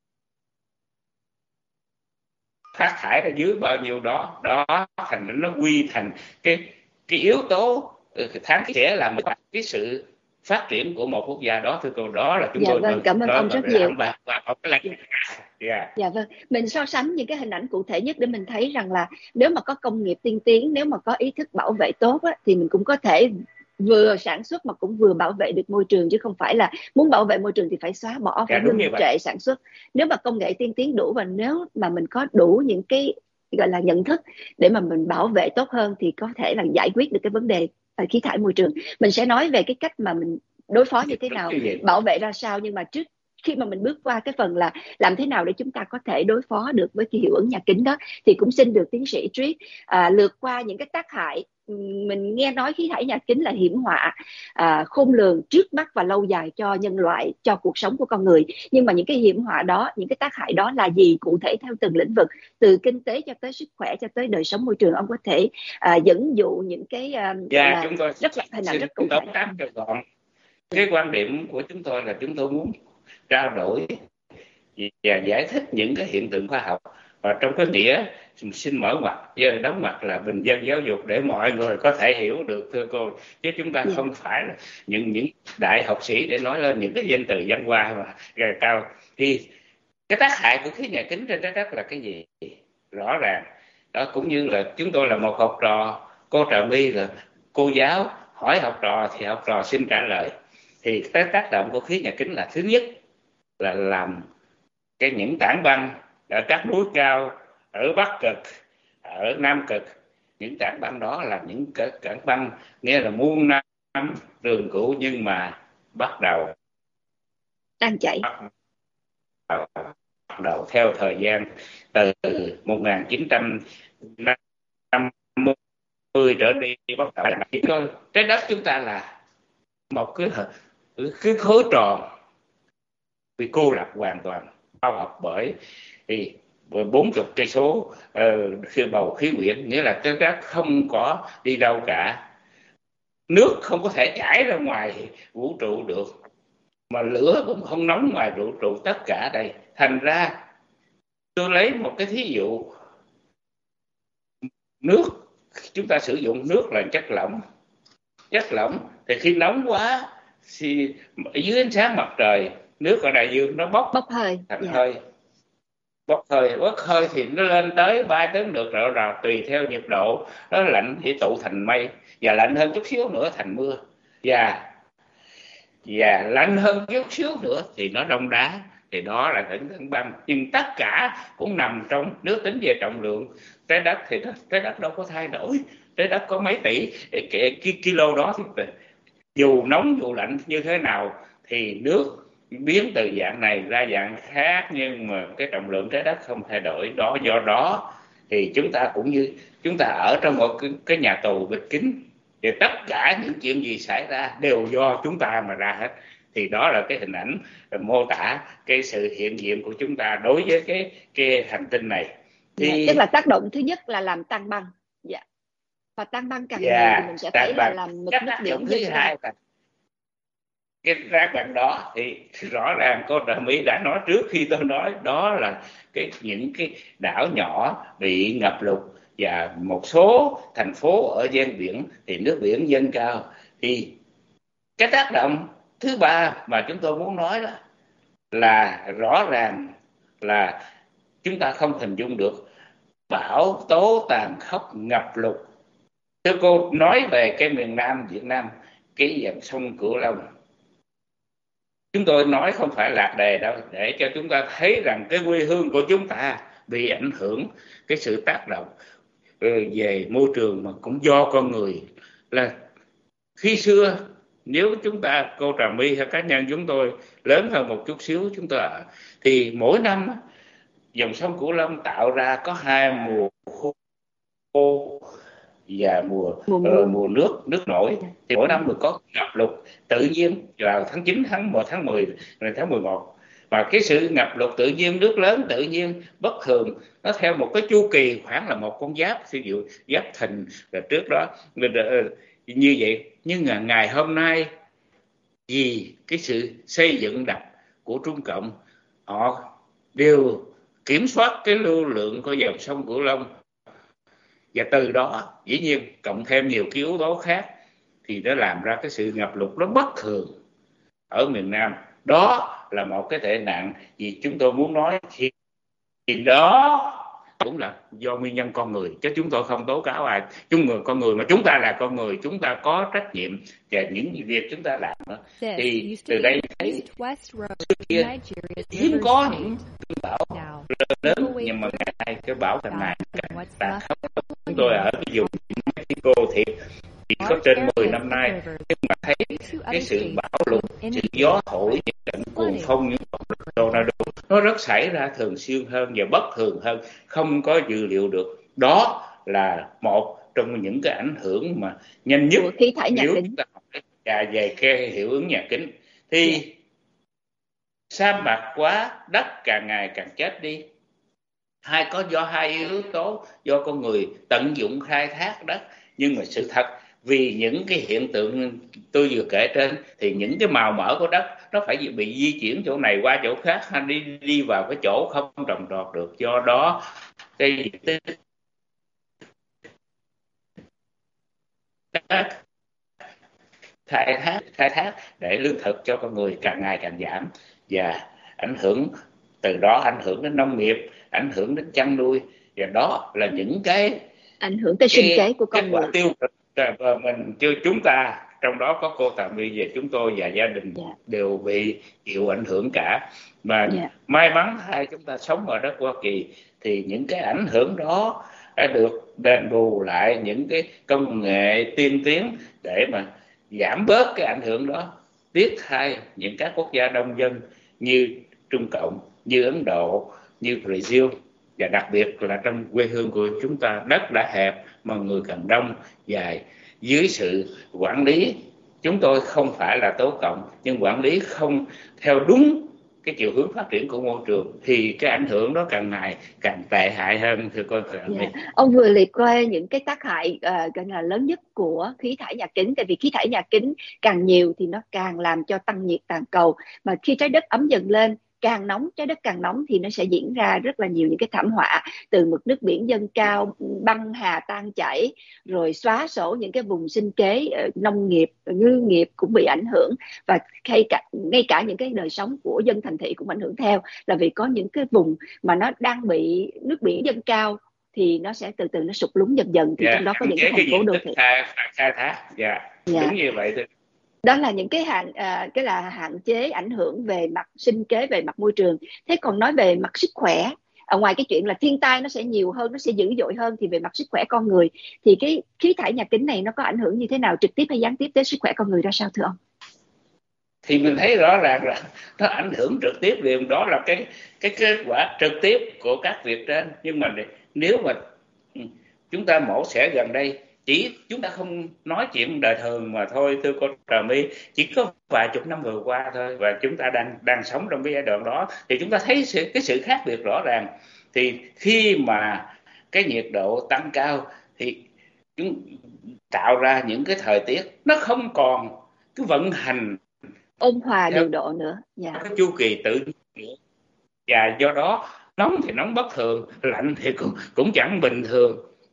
phát thải ra dưới bao nhiêu đó. Đó thành nó quy thành cái cái yếu tố tháng sẽ là một cái sự phát triển của một quốc gia đó. Thưa cô, đó là chúng dạ, tôi vâng, cảm ơn ông rất nhiều. Và, và, và, và, yeah. Dạ vâng, mình so sánh những cái hình ảnh cụ thể nhất để mình thấy rằng là nếu mà có công nghiệp tiên tiến, nếu mà có ý thức bảo vệ tốt á, thì mình cũng có thể vừa sản xuất mà cũng vừa bảo vệ được môi trường, chứ không phải là muốn bảo vệ môi trường thì phải xóa bỏ, phải ngưng trệ sản xuất. Nếu mà công nghệ tiên tiến đủ và nếu mà mình có đủ những cái gọi là nhận thức để mà mình bảo vệ tốt hơn thì có thể là giải quyết được cái vấn đề khí thải môi trường. Mình sẽ nói về cái cách mà mình đối phó như thế nào, bảo vệ ra sao, nhưng mà trước khi mà mình bước qua cái phần là làm thế nào để chúng ta có thể đối phó được với cái hiệu ứng nhà kính đó, thì cũng xin được tiến sĩ Triết à, lược qua những cái tác hại. Mình nghe nói khí thải nhà kính là hiểm họa à, khôn lường trước mắt và lâu dài cho nhân loại, cho cuộc sống của con người. Nhưng mà những cái hiểm họa đó, những cái tác hại đó là gì cụ thể theo từng lĩnh vực, từ kinh tế cho tới sức khỏe cho tới đời sống môi trường? Ông có thể à, dẫn dụ những cái à, dạ, là chúng tôi rất là hình ảnh rất cụ thể. Cái quan điểm của chúng tôi là chúng tôi muốn trao đổi và giải thích những cái hiện tượng khoa học, và trong cái nghĩa xin mở ngoặt đóng ngoặt là bình dân giáo dục để mọi người có thể hiểu được, thưa cô, chứ chúng ta yeah. không phải là những những đại học sĩ để nói lên những cái danh từ văn hoa mà cao. Thì cái tác hại của khí nhà kính trên trái đất là cái gì? Rõ ràng đó, cũng như là chúng tôi là một học trò, cô Trà My là cô giáo, hỏi học trò thì học trò xin trả lời. Thì cái tác động của khí nhà kính là thứ nhất là làm cái những tảng băng ở các núi cao ở Bắc Cực, ở Nam Cực, những tảng băng đó là những cái tảng băng nghĩa là muôn năm trường cũ, nhưng mà bắt đầu tan chảy, bắt đầu, bắt đầu theo thời gian từ một nghìn chín trăm năm mươi trở đi bắt đầu. Trái đất chúng ta là một cái cái khối tròn bị cô lập hoàn toàn, bao bọc bởi thì bốn chục cây số khi bầu khí quyển, nghĩa là trái đất không có đi đâu cả. Nước không có thể chảy ra ngoài vũ trụ được, mà lửa cũng không nóng ngoài vũ trụ, tất cả đây. Thành ra tôi lấy một cái thí dụ, nước, chúng ta sử dụng nước là chất lỏng. Chất lỏng thì khi nóng quá thì dưới ánh sáng mặt trời, nước ở đại dương nó bốc, bốc hơi thành yeah. hơi bốc hơi bốc hơi thì nó lên tới ba tấn được rồi, rồi tùy theo nhiệt độ nó lạnh thì tụ thành mây, và lạnh hơn chút xíu nữa thành mưa, và và lạnh hơn chút xíu nữa thì nó đông đá, thì đó là thỉnh tảng băng. Nhưng tất cả cũng nằm trong, nếu tính về trọng lượng trái đất thì trái đất đâu có thay đổi, trái đất có mấy tỷ kilo đó, thì dù nóng dù lạnh như thế nào thì nước biến từ dạng này ra dạng khác, nhưng mà cái trọng lượng trái đất không thay đổi. Đó, do đó thì chúng ta cũng như chúng ta ở trong một cái, cái nhà tù bịt kín, thì tất cả những chuyện gì xảy ra đều do chúng ta mà ra hết. Thì đó là cái hình ảnh mô tả cái sự hiện diện của chúng ta đối với cái cái hành tinh này. Thì yeah, tức là tác động thứ nhất là làm tan băng, dạ, yeah. Và tan băng càng yeah, nhiều thì mình sẽ thấy là làm mực nước biển dâng cao. Cái rác bằng đó thì rõ ràng cô Trà My đã nói trước khi tôi nói, đó là cái những cái đảo nhỏ bị ngập lụt, và một số thành phố ở ven biển thì nước biển dâng cao. Thì cái tác động thứ ba mà chúng tôi muốn nói đó là rõ ràng là chúng ta không hình dung được bão tố tàn khốc, ngập lụt. Thưa cô, nói về cái miền Nam Việt Nam, cái dòng sông Cửu Long, chúng tôi nói không phải lạc đề đâu, để cho chúng ta thấy rằng cái quê hương của chúng ta bị ảnh hưởng cái sự tác động về môi trường mà cũng do con người. Là khi xưa nếu chúng ta, cô Trà My hay cá nhân chúng tôi lớn hơn một chút xíu, chúng tôi ở thì mỗi năm dòng sông Cửu Long tạo ra có hai mùa khô và mùa mùa, uh, mùa nước nước nổi. Thì mỗi năm được có ngập lụt tự nhiên vào tháng chín, tháng một, tháng mười, tháng mười một. Và cái sự ngập lụt tự nhiên, nước lớn tự nhiên bất thường, nó theo một cái chu kỳ khoảng là một con giáp, ví dụ giáp Thìn là trước đó như vậy. Nhưng mà ngày hôm nay vì cái sự xây dựng đập của Trung Cộng, họ đều kiểm soát cái lưu lượng của dòng sông Cửu Long, và từ đó dĩ nhiên cộng thêm nhiều cái yếu tố khác thì nó làm ra cái sự ngập lụt nó bất thường ở miền Nam. Đó là một cái tệ nạn. Vì chúng tôi muốn nói thì, thì đó cũng là do nguyên nhân con người, chứ chúng tôi không tố cáo ai. Chúng người con người mà chúng ta là con người, chúng ta có trách nhiệm về những việc chúng ta làm đó. Thì từ đây thấy kia hiếm có những cơn bão lớn, nhưng mà ngày nay cái bão càng ngày càng tàn khốc. Chúng tôi ở cái vùng Mexico thì chỉ có trên mười năm nay, nhưng mà thấy cái sự bão lụt, sự gió thổi, những trận cuồng phong, những tornado nó rất xảy ra thường xuyên hơn và bất thường hơn, không có dự liệu được. Đó là một trong những cái ảnh hưởng mà nhanh nhất khí thải nhà nếu kính. chúng ta và về cái hiệu ứng nhà kính. Thì yeah. sa mạc quá, đất càng ngày càng chết đi. Hai có do hai yếu tố, do con người tận dụng khai thác đất, nhưng mà sự thật vì những cái hiện tượng tôi vừa kể trên thì những cái màu mỡ của đất nó phải bị di chuyển chỗ này qua chỗ khác, hay đi đi vào cái chỗ không trồng trọt được. Do đó cái đất khai thác khai thác để lương thực cho con người càng ngày càng giảm, và ảnh hưởng từ đó ảnh hưởng đến nông nghiệp, ảnh hưởng đến chăn nuôi, và đó là những cái ảnh hưởng tới sinh kế của con kết quả người. tiêu cực và mình chưa chúng ta, trong đó có cô Trà My về chúng tôi và gia đình yeah. đều bị chịu ảnh hưởng cả. Mà yeah. may mắn hai chúng ta sống ở đất Hoa Kỳ thì những cái ảnh hưởng đó đã được đền bù lại những cái công nghệ tiên tiến để mà giảm bớt cái ảnh hưởng đó. Tiếc thay những các quốc gia đông dân như Trung Cộng, như Ấn Độ, như Brazil, và đặc biệt là trong quê hương của chúng ta, đất đã hẹp mà người càng đông, và dưới sự quản lý, chúng tôi không phải là tố cộng, nhưng quản lý không theo đúng cái chiều hướng phát triển của môi trường thì cái ảnh hưởng đó càng ngày càng tệ hại hơn. Thưa cô. Yeah. Ông vừa liệt qua những cái tác hại uh, là lớn nhất của khí thải nhà kính, tại vì khí thải nhà kính càng nhiều thì nó càng làm cho tăng nhiệt toàn cầu, mà khi trái đất ấm dần lên, càng nóng, trái đất càng nóng thì nó sẽ diễn ra rất là nhiều những cái thảm họa, từ mực nước biển dâng cao, băng hà tan chảy, rồi xóa sổ những cái vùng sinh kế, nông nghiệp, ngư nghiệp cũng bị ảnh hưởng, và ngay cả, ngay cả những cái đời sống của dân thành thị cũng ảnh hưởng theo, là vì có những cái vùng mà nó đang bị nước biển dâng cao thì nó sẽ từ từ nó sụt lún dần dần, thì yeah. trong đó có những cái thành phố đô thị khai thác. Dạ, yeah. đúng như vậy thôi. Đó là những cái hạn à, cái là hạn chế ảnh hưởng về mặt sinh kế, về mặt môi trường. Thế còn nói về mặt sức khỏe, ở ngoài cái chuyện là thiên tai nó sẽ nhiều hơn, nó sẽ dữ dội hơn, thì về mặt sức khỏe con người thì cái khí thải nhà kính này nó có ảnh hưởng như thế nào, trực tiếp hay gián tiếp tới sức khỏe con người ra sao thưa ông? Thì mình thấy rõ ràng là nó ảnh hưởng trực tiếp liền, đó là cái cái kết quả trực tiếp của các việc trên. Nhưng mà nếu mà chúng ta mổ xẻ gần đây, chỉ chúng ta không nói chuyện đời thường mà thôi, thưa cô Trà My, chỉ có vài chục năm vừa qua thôi, và chúng ta đang đang sống trong cái giai đoạn đó, thì chúng ta thấy sự, cái sự khác biệt rõ ràng. Thì khi mà cái nhiệt độ tăng cao thì chúng tạo ra những cái thời tiết nó không còn cái vận hành ôn hòa điều độ nữa, yeah. cái chu kỳ tự nhiên, và do đó nóng thì nóng bất thường, lạnh thì cũng, cũng chẳng bình thường.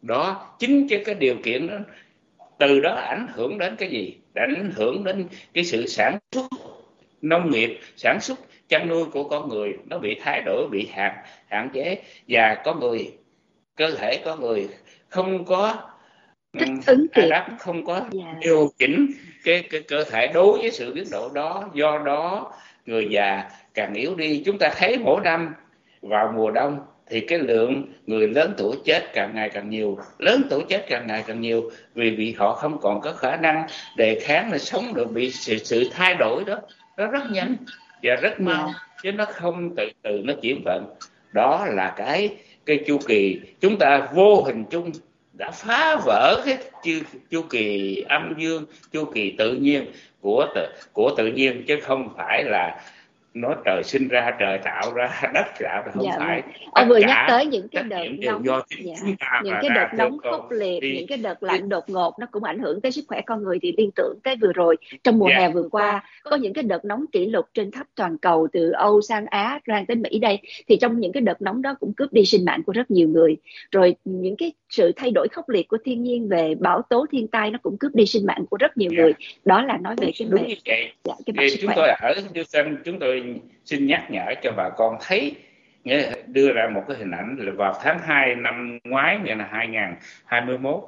Đó, chính cái, cái điều kiện đó, từ đó ảnh hưởng đến cái gì? Ảnh hưởng đến cái sự sản xuất nông nghiệp, sản xuất chăn nuôi của con người nó bị thay đổi, bị hạn hạn chế, và có người, cơ thể có người không có thích ứng kịp, adapt, không có yeah. điều chỉnh cái, cái cơ thể đối với sự biến đổi đó. Do đó người già càng yếu đi. Chúng ta thấy mỗi năm vào mùa đông thì cái lượng người lớn tuổi chết càng ngày càng nhiều, lớn tuổi chết càng ngày càng nhiều vì vì họ không còn có khả năng đề kháng để sống được, bị sự, sự thay đổi đó nó rất nhanh và rất mau, Yeah. chứ nó không từ từ nó chuyển vận. Đó là cái cái chu kỳ chúng ta vô hình chung đã phá vỡ cái chu, chu kỳ âm dương, chu kỳ tự nhiên của tự, của tự nhiên, chứ không phải là nó trời sinh ra, trời tạo ra, đất tạo ra, không Dạ, phải. ông vừa Tất nhắc cả tới những cái trách đợt nhiệm đều nóng, do dạ, chúng ta những mà cái ra, đợt thưa nóng cô. khốc liệt, Thì, những cái đợt thì, lạnh đột ngột nó cũng ảnh hưởng tới sức khỏe con người. Thì liên tưởng tới vừa rồi trong mùa dạ, hè vừa qua có những cái đợt nóng kỷ lục trên khắp toàn cầu, từ Âu sang Á ra tới Mỹ đây. Thì trong những cái đợt nóng đó cũng cướp đi sinh mạng của rất nhiều người. Rồi những cái sự thay đổi khốc liệt của thiên nhiên về bão tố thiên tai nó cũng cướp đi sinh mạng của rất nhiều dạ. người. Đó là nói về cái Đúng mặt, như vậy. dạ, cái mặt Thì sức chúng khỏe. tôi ở Houston, chúng tôi xin nhắc nhở cho bà con thấy, nghĩa đưa ra một cái hình ảnh là vào tháng hai năm ngoái, nghĩa là hai nghìn không trăm hai mươi mốt,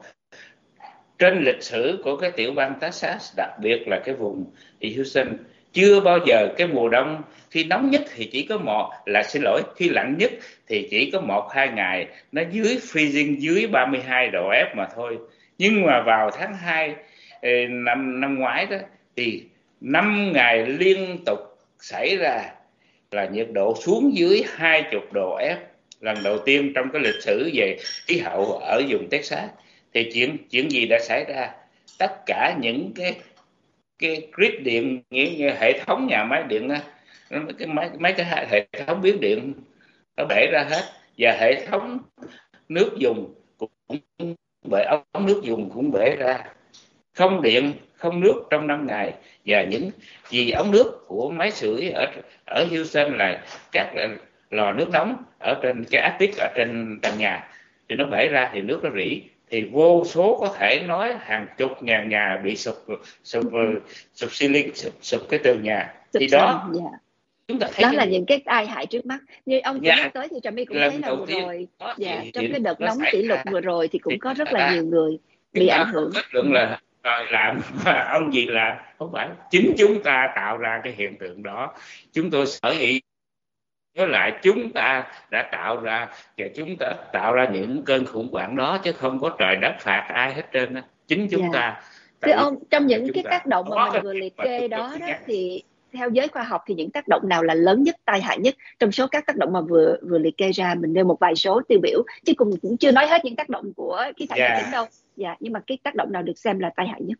trên lịch sử của cái tiểu bang Texas, đặc biệt là cái vùng Houston, chưa bao giờ cái mùa đông khi nóng nhất thì chỉ có một là xin lỗi khi lạnh nhất thì chỉ có một hai ngày nó dưới freezing, dưới ba mươi hai độ F mà thôi. Nhưng mà vào tháng hai năm năm ngoái đó thì năm ngày liên tục xảy ra là nhiệt độ xuống dưới hai mươi độ F, lần đầu tiên trong cái lịch sử về khí hậu ở vùng Texas. Thì chuyện chuyện gì đã xảy ra? Tất cả những cái cái grid điện, nghĩa như hệ thống nhà máy điện, cái máy mấy cái hệ thống biến điện nó bể ra hết, và hệ thống nước dùng cũng bể, ống nước dùng cũng bể ra, không điện không nước trong năm ngày. Và những vì ống nước của máy sưởi ở ở Houston là các lò nước nóng ở trên cái attic ở trên tầng nhà thì nó bể ra thì nước nó rỉ, thì vô số có thể nói hàng chục ngàn nhà bị sụp sụp sụp ceiling, sụp, sụp cái tường nhà. Thì đó, Dạ. chúng ta thấy Đó cái là gì? những cái tai hại trước mắt. Như ông cũng Nhà, nhắc tới thì Trà My cũng thấy lần là đầu vừa tiên rồi, có dạ, thì trong cái đợt nó nóng xảy kỷ lục ra vừa rồi thì cũng thì có rất là ta, nhiều người chúng bị ta ảnh không hưởng. kết luận là à, làm mà ông gì là không phải, chính chúng ta tạo ra cái hiện tượng đó. Chúng tôi sở hữu với lại chúng ta đã tạo ra, và chúng ta tạo ra những cơn khủng hoảng đó, chứ không có trời đất phạt ai hết trơn á. Chính chúng Dạ. ta Thưa tự ông, trong những chúng cái ta tác động mà có mình vừa liệt và kê chúng tôi đó cứ đó nhắc. thì theo giới khoa học thì những tác động nào là lớn nhất, tai hại nhất trong số các tác động mà vừa vừa liệt kê ra? Mình nêu một vài số tiêu biểu, chứ cùng cũng chưa nói hết những tác động của khí thải nhà kính đâu. Dạ, nhưng mà cái tác động nào được xem là tai hại nhất?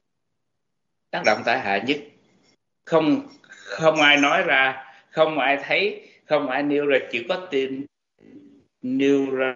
Tác động tai hại nhất không không ai nói ra, không ai thấy, không ai nêu ra, chỉ có tin nêu ra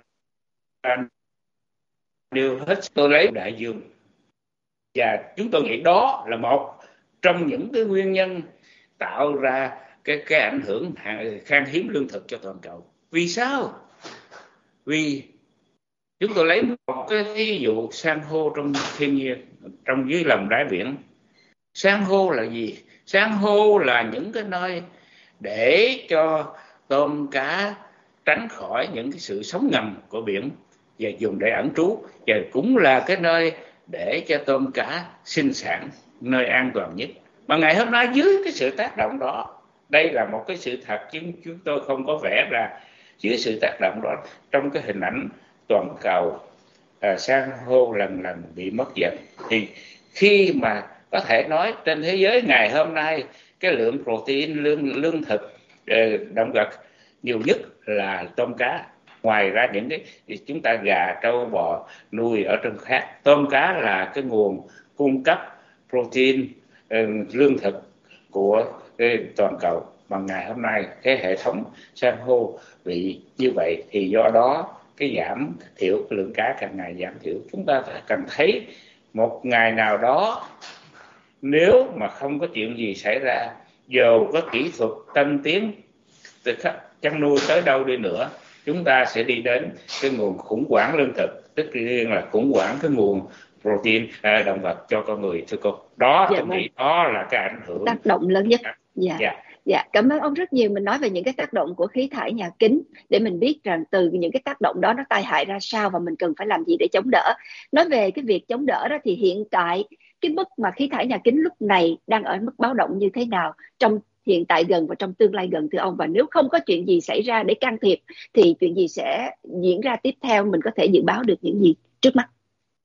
nêu hết. Tôi lấy đại dương, và chúng tôi nghĩ đó là một trong những cái nguyên nhân tạo ra cái cái ảnh hưởng khan hiếm lương thực cho toàn cầu. Vì sao? Vì chúng tôi lấy một cái ví dụ san hô trong thiên nhiên, trong dưới lòng đáy biển. San hô là gì? San hô là những cái nơi để cho tôm cá tránh khỏi những cái sự sống ngầm của biển và dùng để ẩn trú, và cũng là cái nơi để cho tôm cá sinh sản, nơi an toàn nhất. Mà ngày hôm nay dưới cái sự tác động đó, đây là một cái sự thật chứ chúng tôi không có vẽ ra, dưới sự tác động đó, trong cái hình ảnh toàn cầu à, san hô lần lần bị mất dần. Thì khi mà có thể nói trên thế giới ngày hôm nay cái lượng protein, lương lương thực động vật nhiều nhất là tôm cá. Ngoài ra những cái chúng ta gà, trâu, bò nuôi ở trong khác, tôm cá là cái nguồn cung cấp protein, lương thực của toàn cầu. Mà ngày hôm nay cái hệ thống san hô bị như vậy thì do đó cái giảm thiểu, cái lượng cá càng ngày giảm thiểu. Chúng ta cần thấy một ngày nào đó nếu mà không có chuyện gì xảy ra, dù có kỹ thuật tân tiến từ chăn nuôi tới đâu đi nữa, chúng ta sẽ đi đến cái nguồn khủng hoảng lương thực. tất nhiên là khủng hoảng cái nguồn protein à, động vật cho con người, thưa cô. Đó, Dạ tôi vâng, nghĩ đó là cái ảnh hưởng. tác động lớn nhất. Dạ. Dạ. Dạ, cảm ơn ông rất nhiều. Mình nói về những cái tác động của khí thải nhà kính để mình biết rằng từ những cái tác động đó nó tai hại ra sao và mình cần phải làm gì để chống đỡ. Nói về cái việc chống đỡ đó thì hiện tại cái mức mà khí thải nhà kính lúc này đang ở mức báo động như thế nào trong hiện tại gần và trong tương lai gần, thưa ông? Và nếu không có chuyện gì xảy ra để can thiệp thì chuyện gì sẽ diễn ra tiếp theo, mình có thể dự báo được những gì trước mắt?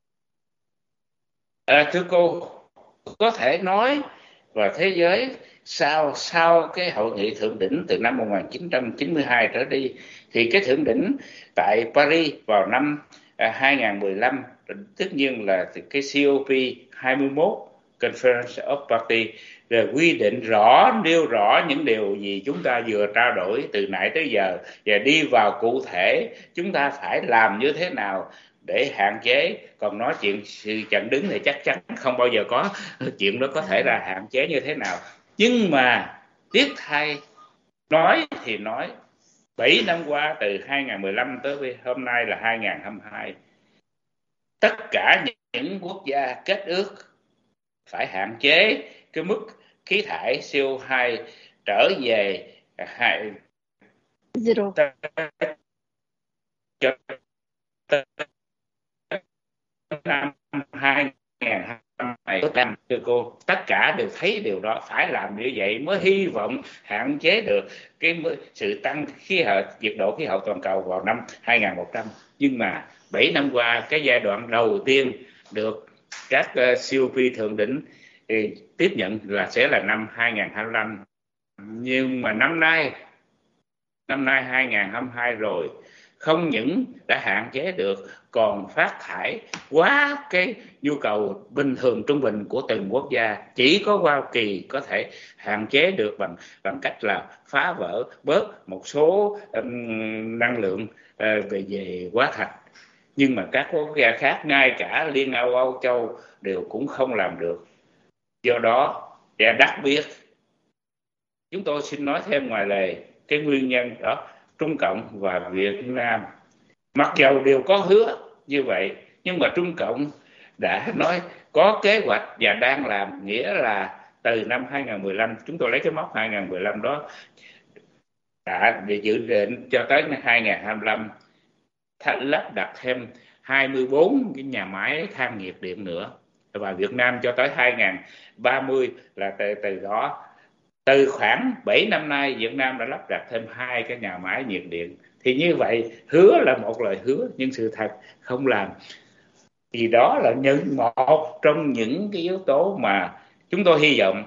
À, thưa cô, có thể nói và thế giới sau sau cái hội nghị thượng đỉnh từ năm một nghìn chín trăm chín mươi hai trở đi, thì cái thượng đỉnh tại Paris vào năm à, hai nghìn không trăm mười lăm, tất nhiên là cái C O P hai mươi mốt, Conference of Party, rồi quy định rõ, nêu rõ những điều gì chúng ta vừa trao đổi từ nãy tới giờ, và đi vào cụ thể chúng ta phải làm như thế nào để hạn chế. Còn nói chuyện sự chặn đứng thì chắc chắn không bao giờ có chuyện đó có thể là hạn chế như thế nào. Nhưng mà tiếc thay, nói thì nói bảy năm qua từ hai nghìn không trăm mười lăm tới hôm nay là hai nghìn không trăm hai mươi hai, tất cả những quốc gia kết ước phải hạn chế cái mức khí thải C O hai trở về hai Zero. cho năm hai nghìn không trăm hai mươi lăm. Thưa cô, tất cả đều thấy điều đó, phải làm như vậy mới hy vọng hạn chế được cái sự tăng khí hậu, nhiệt độ khí hậu toàn cầu vào năm hai nghìn một trăm. Nhưng mà bảy năm qua, cái giai đoạn đầu tiên được các uh, C O P thượng đỉnh thì tiếp nhận là sẽ là năm hai nghìn không trăm hai mươi lăm. Nhưng mà năm nay năm nay hai nghìn không trăm hai mươi hai rồi, không những đã hạn chế được còn phát thải quá cái nhu cầu bình thường trung bình của từng quốc gia. Chỉ có Hoa Kỳ có thể hạn chế được bằng bằng cách là phá vỡ bớt một số um, năng lượng uh, về về hóa thạch. Nhưng mà các quốc gia khác, ngay cả Liên Âu, Âu Châu đều cũng không làm được. Do đó, và đặc biệt chúng tôi xin nói thêm ngoài lề cái nguyên nhân đó, Trung Cộng và Việt Nam mặc dầu đều có hứa như vậy, nhưng mà Trung Cộng đã nói có kế hoạch và đang làm, nghĩa là từ năm hai nghìn không trăm mười lăm, chúng tôi lấy cái mốc hai nghìn không trăm mười lăm đó, đã để dự định cho tới năm hai nghìn không trăm hai mươi lăm lắp đặt thêm hai mươi bốn cái nhà máy than nhiệt điện nữa, và Việt Nam cho tới hai nghìn không trăm ba mươi là từ từ đó. Từ khoảng bảy năm nay, Việt Nam đã lắp đặt thêm hai cái nhà máy nhiệt điện. Thì như vậy, hứa là một lời hứa, nhưng sự thật không làm. Thì đó là những một trong những cái yếu tố mà chúng tôi hy vọng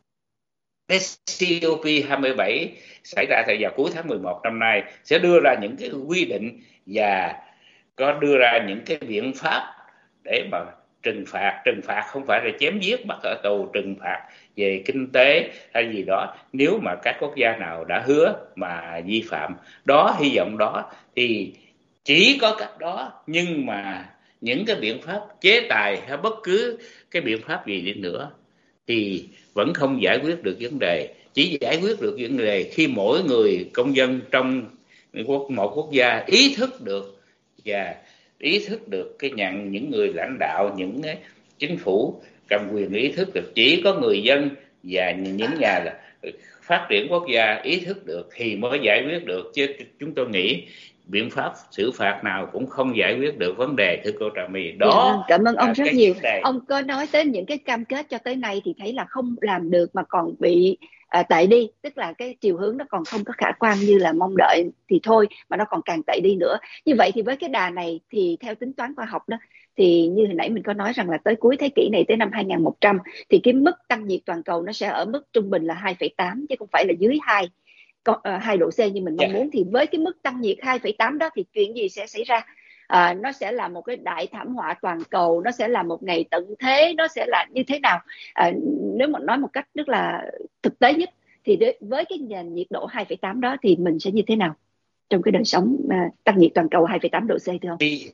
cái C O P hai mươi bảy xảy ra tại vào cuối tháng mười một năm nay sẽ đưa ra những cái quy định và có đưa ra những cái biện pháp để mà trừng phạt. Trừng phạt không phải là chém giết bắt ở tù, trừng phạt về kinh tế hay gì đó nếu mà các quốc gia nào đã hứa mà vi phạm. Đó, hy vọng đó thì chỉ có cách đó, nhưng mà những cái biện pháp chế tài hay bất cứ cái biện pháp gì đi nữa thì vẫn không giải quyết được vấn đề. Chỉ giải quyết được vấn đề khi mỗi người công dân trong một quốc gia ý thức được, và ý thức được cái nhận những người lãnh đạo, những chính phủ cầm quyền ý thức được. Chỉ có người dân và những nhà phát triển quốc gia ý thức được thì mới giải quyết được, chứ chúng tôi nghĩ biện pháp xử phạt nào cũng không giải quyết được vấn đề, thưa cô Trà My. Dạ vâng, Đó cảm ơn ông là rất cái nhiều. vấn đề. Ông có nói tới những cái cam kết cho tới nay thì thấy là không làm được mà còn bị à, tệ đi, tức là cái chiều hướng nó còn không có khả quan như là mong đợi thì thôi, mà nó còn càng tệ đi nữa. Như vậy thì với cái đà này thì theo tính toán khoa học đó, thì như hồi nãy mình có nói rằng là tới cuối thế kỷ này, tới năm hai nghìn một trăm thì cái mức tăng nhiệt toàn cầu nó sẽ ở mức trung bình là hai phẩy tám chứ không phải là dưới hai hai độ C như mình mong muốn. Thì với cái mức tăng nhiệt hai phẩy tám đó thì chuyện gì sẽ xảy ra? À, nó sẽ là một cái đại thảm họa toàn cầu, nó sẽ là một ngày tận thế, nó sẽ là như thế nào? À, nếu mà nói một cách rất là thực tế nhất thì với cái nền nhiệt độ hai phẩy tám đó thì mình sẽ như thế nào trong cái đời sống à, tăng nhiệt toàn cầu hai phẩy tám độ C, thưa ông? Thì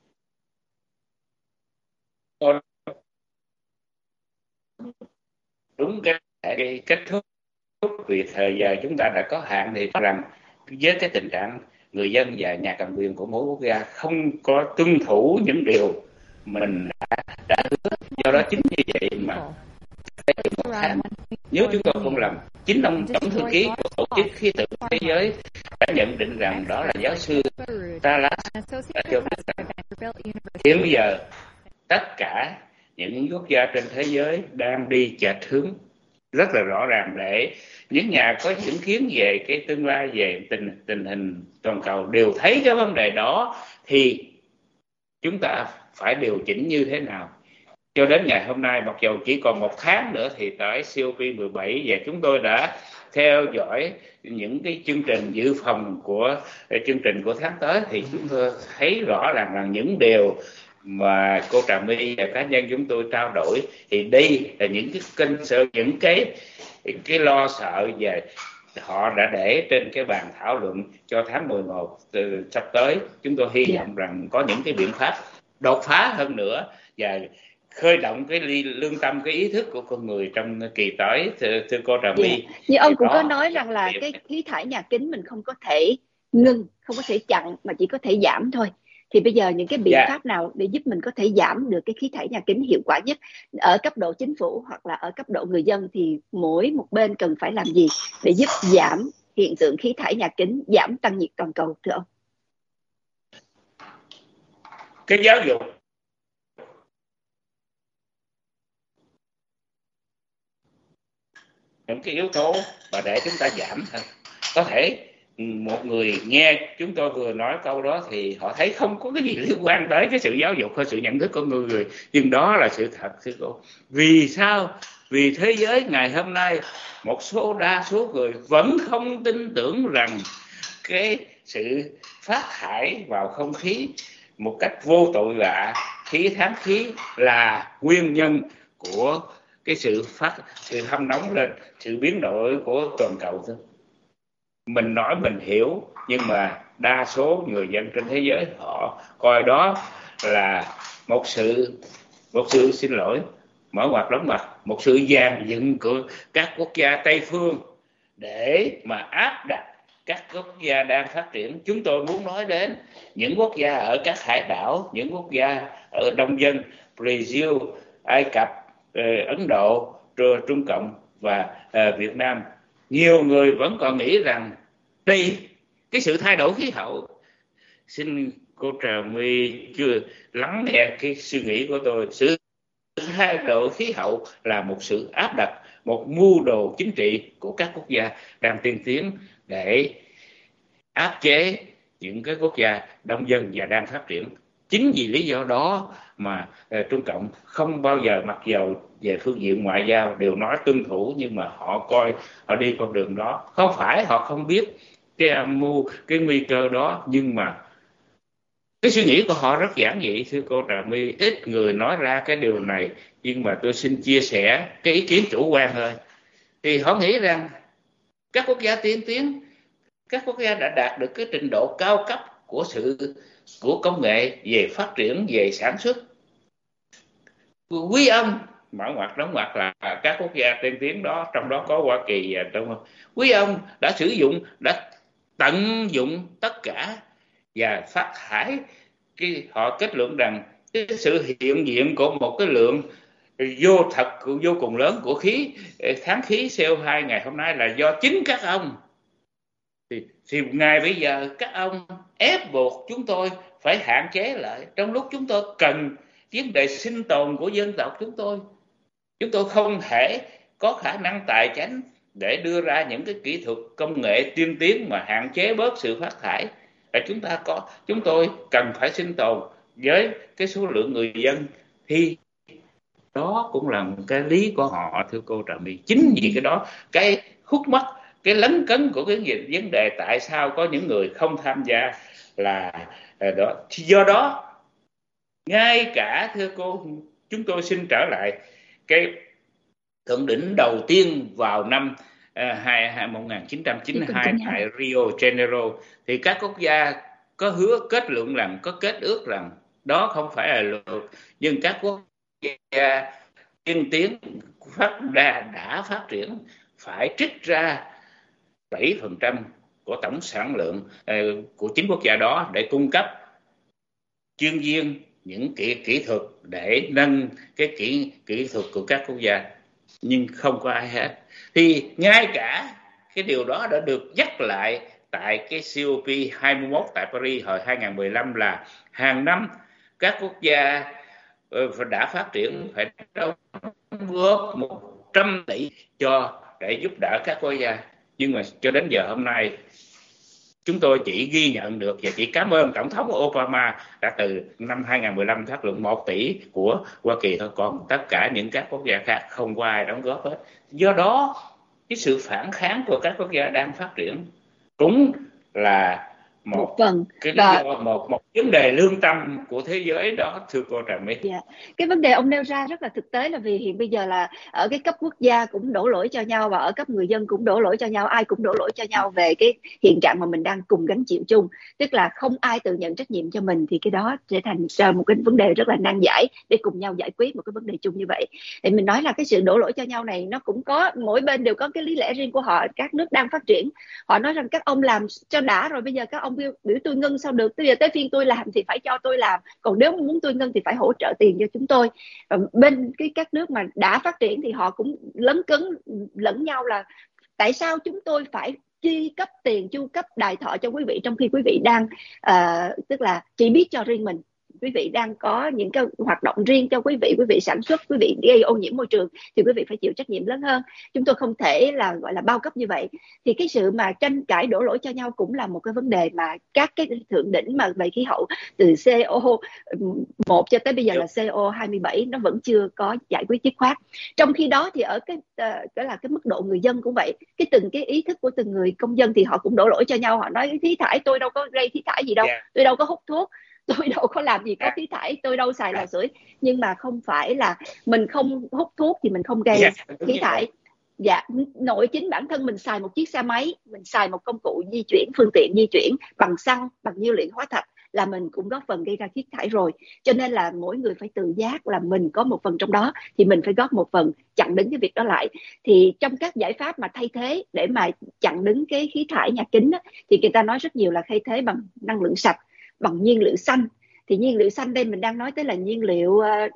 đúng cái, cái kết thúc vì thời giờ chúng ta đã có hạn, thì rằng với cái tình trạng người dân và nhà cầm quyền của mỗi quốc gia không có tuân thủ những điều mình đã, đã hứa. Do đó chính như vậy mà một tháng, nếu chúng tôi không làm, chính ông tổng thư ký của tổ chức khí tượng thế giới đã nhận định rằng, đó là giáo sư Talas đã cho biết rằng hiện bây giờ tất cả những quốc gia trên thế giới đang đi chệch hướng rất là rõ ràng, để những nhà có những kiến về cái tương lai, về tình tình hình toàn cầu đều thấy cái vấn đề đó, thì chúng ta phải điều chỉnh như thế nào. Cho đến ngày hôm nay, mặc dù chỉ còn một tháng nữa thì tới C O P mười bảy, và chúng tôi đã theo dõi những cái chương trình dự phòng của chương trình của tháng tới, thì chúng tôi thấy rõ ràng là những điều mà cô Trà My và cá nhân chúng tôi trao đổi, thì đây là những cái kênh sợ, những cái cái lo sợ về họ đã để trên cái bàn thảo luận cho tháng mười một từ sắp tới. Chúng tôi hy vọng rằng có những cái biện pháp đột phá hơn nữa và khơi động cái lương tâm, cái ý thức của con người trong kỳ tới, thưa, thưa cô Trà My. Yeah. Như ông cũng có nói rằng là cái khí thải nhà kính mình không có thể ngưng, không có thể chặn, mà chỉ có thể giảm thôi. Thì bây giờ những cái biện yeah. pháp nào để giúp mình có thể giảm được cái khí thải nhà kính hiệu quả nhất ở cấp độ chính phủ hoặc là ở cấp độ người dân, thì mỗi một bên cần phải làm gì để giúp giảm hiện tượng khí thải nhà kính, giảm tăng nhiệt toàn cầu, thưa ông? Cái giáo dục, những cái yếu tố mà để chúng ta giảm thôi. Có thể một người nghe chúng tôi vừa nói câu đó thì họ thấy không có cái gì liên quan tới cái sự giáo dục hay sự nhận thức của người người, nhưng đó là sự thật, thưa cô. Vì sao? Vì thế giới ngày hôm nay, một số đa số người vẫn không tin tưởng rằng cái sự phát thải vào không khí một cách vô tội vạ, khí thán khí là nguyên nhân của cái sự phát sự hâm nóng lên, sự biến đổi của toàn cầu thôi. Mình nói mình hiểu, nhưng mà đa số người dân trên thế giới họ coi đó là một sự một sự xin lỗi, mở ngoặt đóng ngoặt, một sự dàn dựng của các quốc gia Tây phương để mà áp đặt các quốc gia đang phát triển. Chúng tôi muốn nói đến những quốc gia ở các hải đảo, những quốc gia ở đông dân, Brazil, Ai Cập, Ấn Độ, Trung Cộng và Việt Nam. Nhiều người vẫn còn nghĩ rằng đây, cái sự thay đổi khí hậu, xin cô Trà My chưa lắng nghe cái suy nghĩ của tôi, sự thay đổi khí hậu là một sự áp đặt, một mưu đồ chính trị của các quốc gia đang tiên tiến để áp chế những cái quốc gia đông dân và đang phát triển. Chính vì lý do đó mà uh, Trung Cộng không bao giờ, mặc dầu về phương diện ngoại giao đều nói tuân thủ, nhưng mà họ coi họ đi con đường đó. Không phải họ không biết cái âm mưu, cái nguy cơ đó, nhưng mà cái suy nghĩ của họ rất giản dị, thưa cô Trà My. Ít người nói ra cái điều này, nhưng mà tôi xin chia sẻ cái ý kiến chủ quan thôi. Thì họ nghĩ rằng các quốc gia tiên tiến, các quốc gia đã đạt được cái trình độ cao cấp của sự của công nghệ về phát triển, về sản xuất. Quý ông, mở ngoặt đóng ngoặt là các quốc gia tiên tiến đó, trong đó có Hoa Kỳ và Trung Quốc. Quý ông đã sử dụng, đã tận dụng tất cả và phát thải. Cái, họ kết luận rằng cái sự hiện diện của một cái lượng vô thật vô cùng lớn của khí kháng khí C O hai ngày hôm nay là do chính các ông. Thì, thì ngày bây giờ các ông ép buộc chúng tôi phải hạn chế lại, trong lúc chúng tôi cần vấn đề sinh tồn của dân tộc chúng tôi. Chúng tôi không thể có khả năng tài chính để đưa ra những cái kỹ thuật công nghệ tiên tiến mà hạn chế bớt sự phát thải. Và chúng ta có, chúng tôi cần phải sinh tồn với cái số lượng người dân, thì đó cũng là một cái lý của họ, thưa cô Trà My. Chính vì cái đó, cái khúc mắc, cái lấn cấn của cái vấn đề tại sao có những người không tham gia là đó. Do đó, ngay cả thưa cô, chúng tôi xin trở lại cái thượng đỉnh đầu tiên vào năm uh, một nghìn chín trăm chín mươi hai tại Rio Janeiro, thì các quốc gia có hứa kết luận rằng, có kết ước rằng đó không phải là luật, nhưng các quốc gia tiên tiến phát đã, đã phát triển phải trích ra bảy phần trăm của tổng sản lượng uh, của chính quốc gia đó để cung cấp chuyên viên, những kỹ kỹ thuật để nâng cái kỹ kỹ thuật của các quốc gia, nhưng không có ai hết. Thì ngay cả cái điều đó đã được nhắc lại tại cái C O P hai mươi mốt tại Paris hồi hai không một lăm, là hàng năm các quốc gia đã phát triển phải đóng góp một trăm tỷ cho để giúp đỡ các quốc gia. Nhưng mà cho đến giờ hôm nay, chúng tôi chỉ ghi nhận được và chỉ cảm ơn Tổng thống Obama đã từ năm hai không một lăm phát lượng một tỷ của Hoa Kỳ thôi, còn tất cả những các quốc gia khác không có ai đóng góp hết. Do đó, cái sự phản kháng của các quốc gia đang phát triển cũng là một, một phần cái và... một một vấn đề lương tâm của thế giới đó, thưa cô Trà My. Yeah. Cái vấn đề ông nêu ra rất là thực tế, là vì hiện bây giờ là ở cái cấp quốc gia cũng đổ lỗi cho nhau, và ở cấp người dân cũng đổ lỗi cho nhau, ai cũng đổ lỗi cho nhau về cái hiện trạng mà mình đang cùng gánh chịu chung. Tức là không ai tự nhận trách nhiệm cho mình, thì cái đó trở thành một cái vấn đề rất là nan giải để cùng nhau giải quyết một cái vấn đề chung như vậy. Thì mình nói là cái sự đổ lỗi cho nhau này nó cũng có, mỗi bên đều có cái lý lẽ riêng của họ. Các nước đang phát triển, họ nói rằng các ông làm cho đã rồi, bây giờ các ông biểu, biểu tôi ngưng sao được, bây giờ tới phiên tôi làm thì phải cho tôi làm, còn nếu muốn tôi ngưng thì phải hỗ trợ tiền cho chúng tôi. Và bên cái các nước mà đã phát triển thì họ cũng lấn cấn lẫn nhau là tại sao chúng tôi phải chi cấp tiền chu cấp đại thọ cho quý vị, trong khi quý vị đang uh, tức là chỉ biết cho riêng mình. Quý vị đang có những cái hoạt động riêng cho quý vị, quý vị sản xuất, quý vị gây ô nhiễm môi trường thì quý vị phải chịu trách nhiệm lớn hơn. Chúng tôi không thể là gọi là bao cấp như vậy. Thì cái sự mà tranh cãi đổ lỗi cho nhau cũng là một cái vấn đề mà các cái thượng đỉnh mà về khí hậu từ C O một cho tới bây giờ là C O hai mươi bảy nó vẫn chưa có giải quyết dứt khoát. Trong khi đó thì ở cái cái là cái mức độ người dân cũng vậy, cái từng cái ý thức của từng người công dân thì họ cũng đổ lỗi cho nhau. Họ nói khí thải, tôi đâu có gây khí thải gì đâu, tôi đâu có hút thuốc, tôi đâu có làm gì có khí thải, tôi đâu xài lò sưởi. Nhưng mà không phải là mình không hút thuốc thì mình không gây khí thải. Dạ, nội chính bản thân mình xài một chiếc xe máy, mình xài một công cụ di chuyển, phương tiện di chuyển bằng xăng, bằng nhiên liệu hóa thạch là mình cũng góp phần gây ra khí thải rồi. Cho nên là mỗi người phải tự giác là mình có một phần trong đó, thì mình phải góp một phần chặn đứng cái việc đó lại. Thì trong các giải pháp mà thay thế để mà chặn đứng cái khí thải nhà kính á, thì người ta nói rất nhiều là thay thế bằng năng lượng sạch, bằng nhiên liệu xanh. Thì nhiên liệu xanh đây mình đang nói tới là nhiên liệu uh,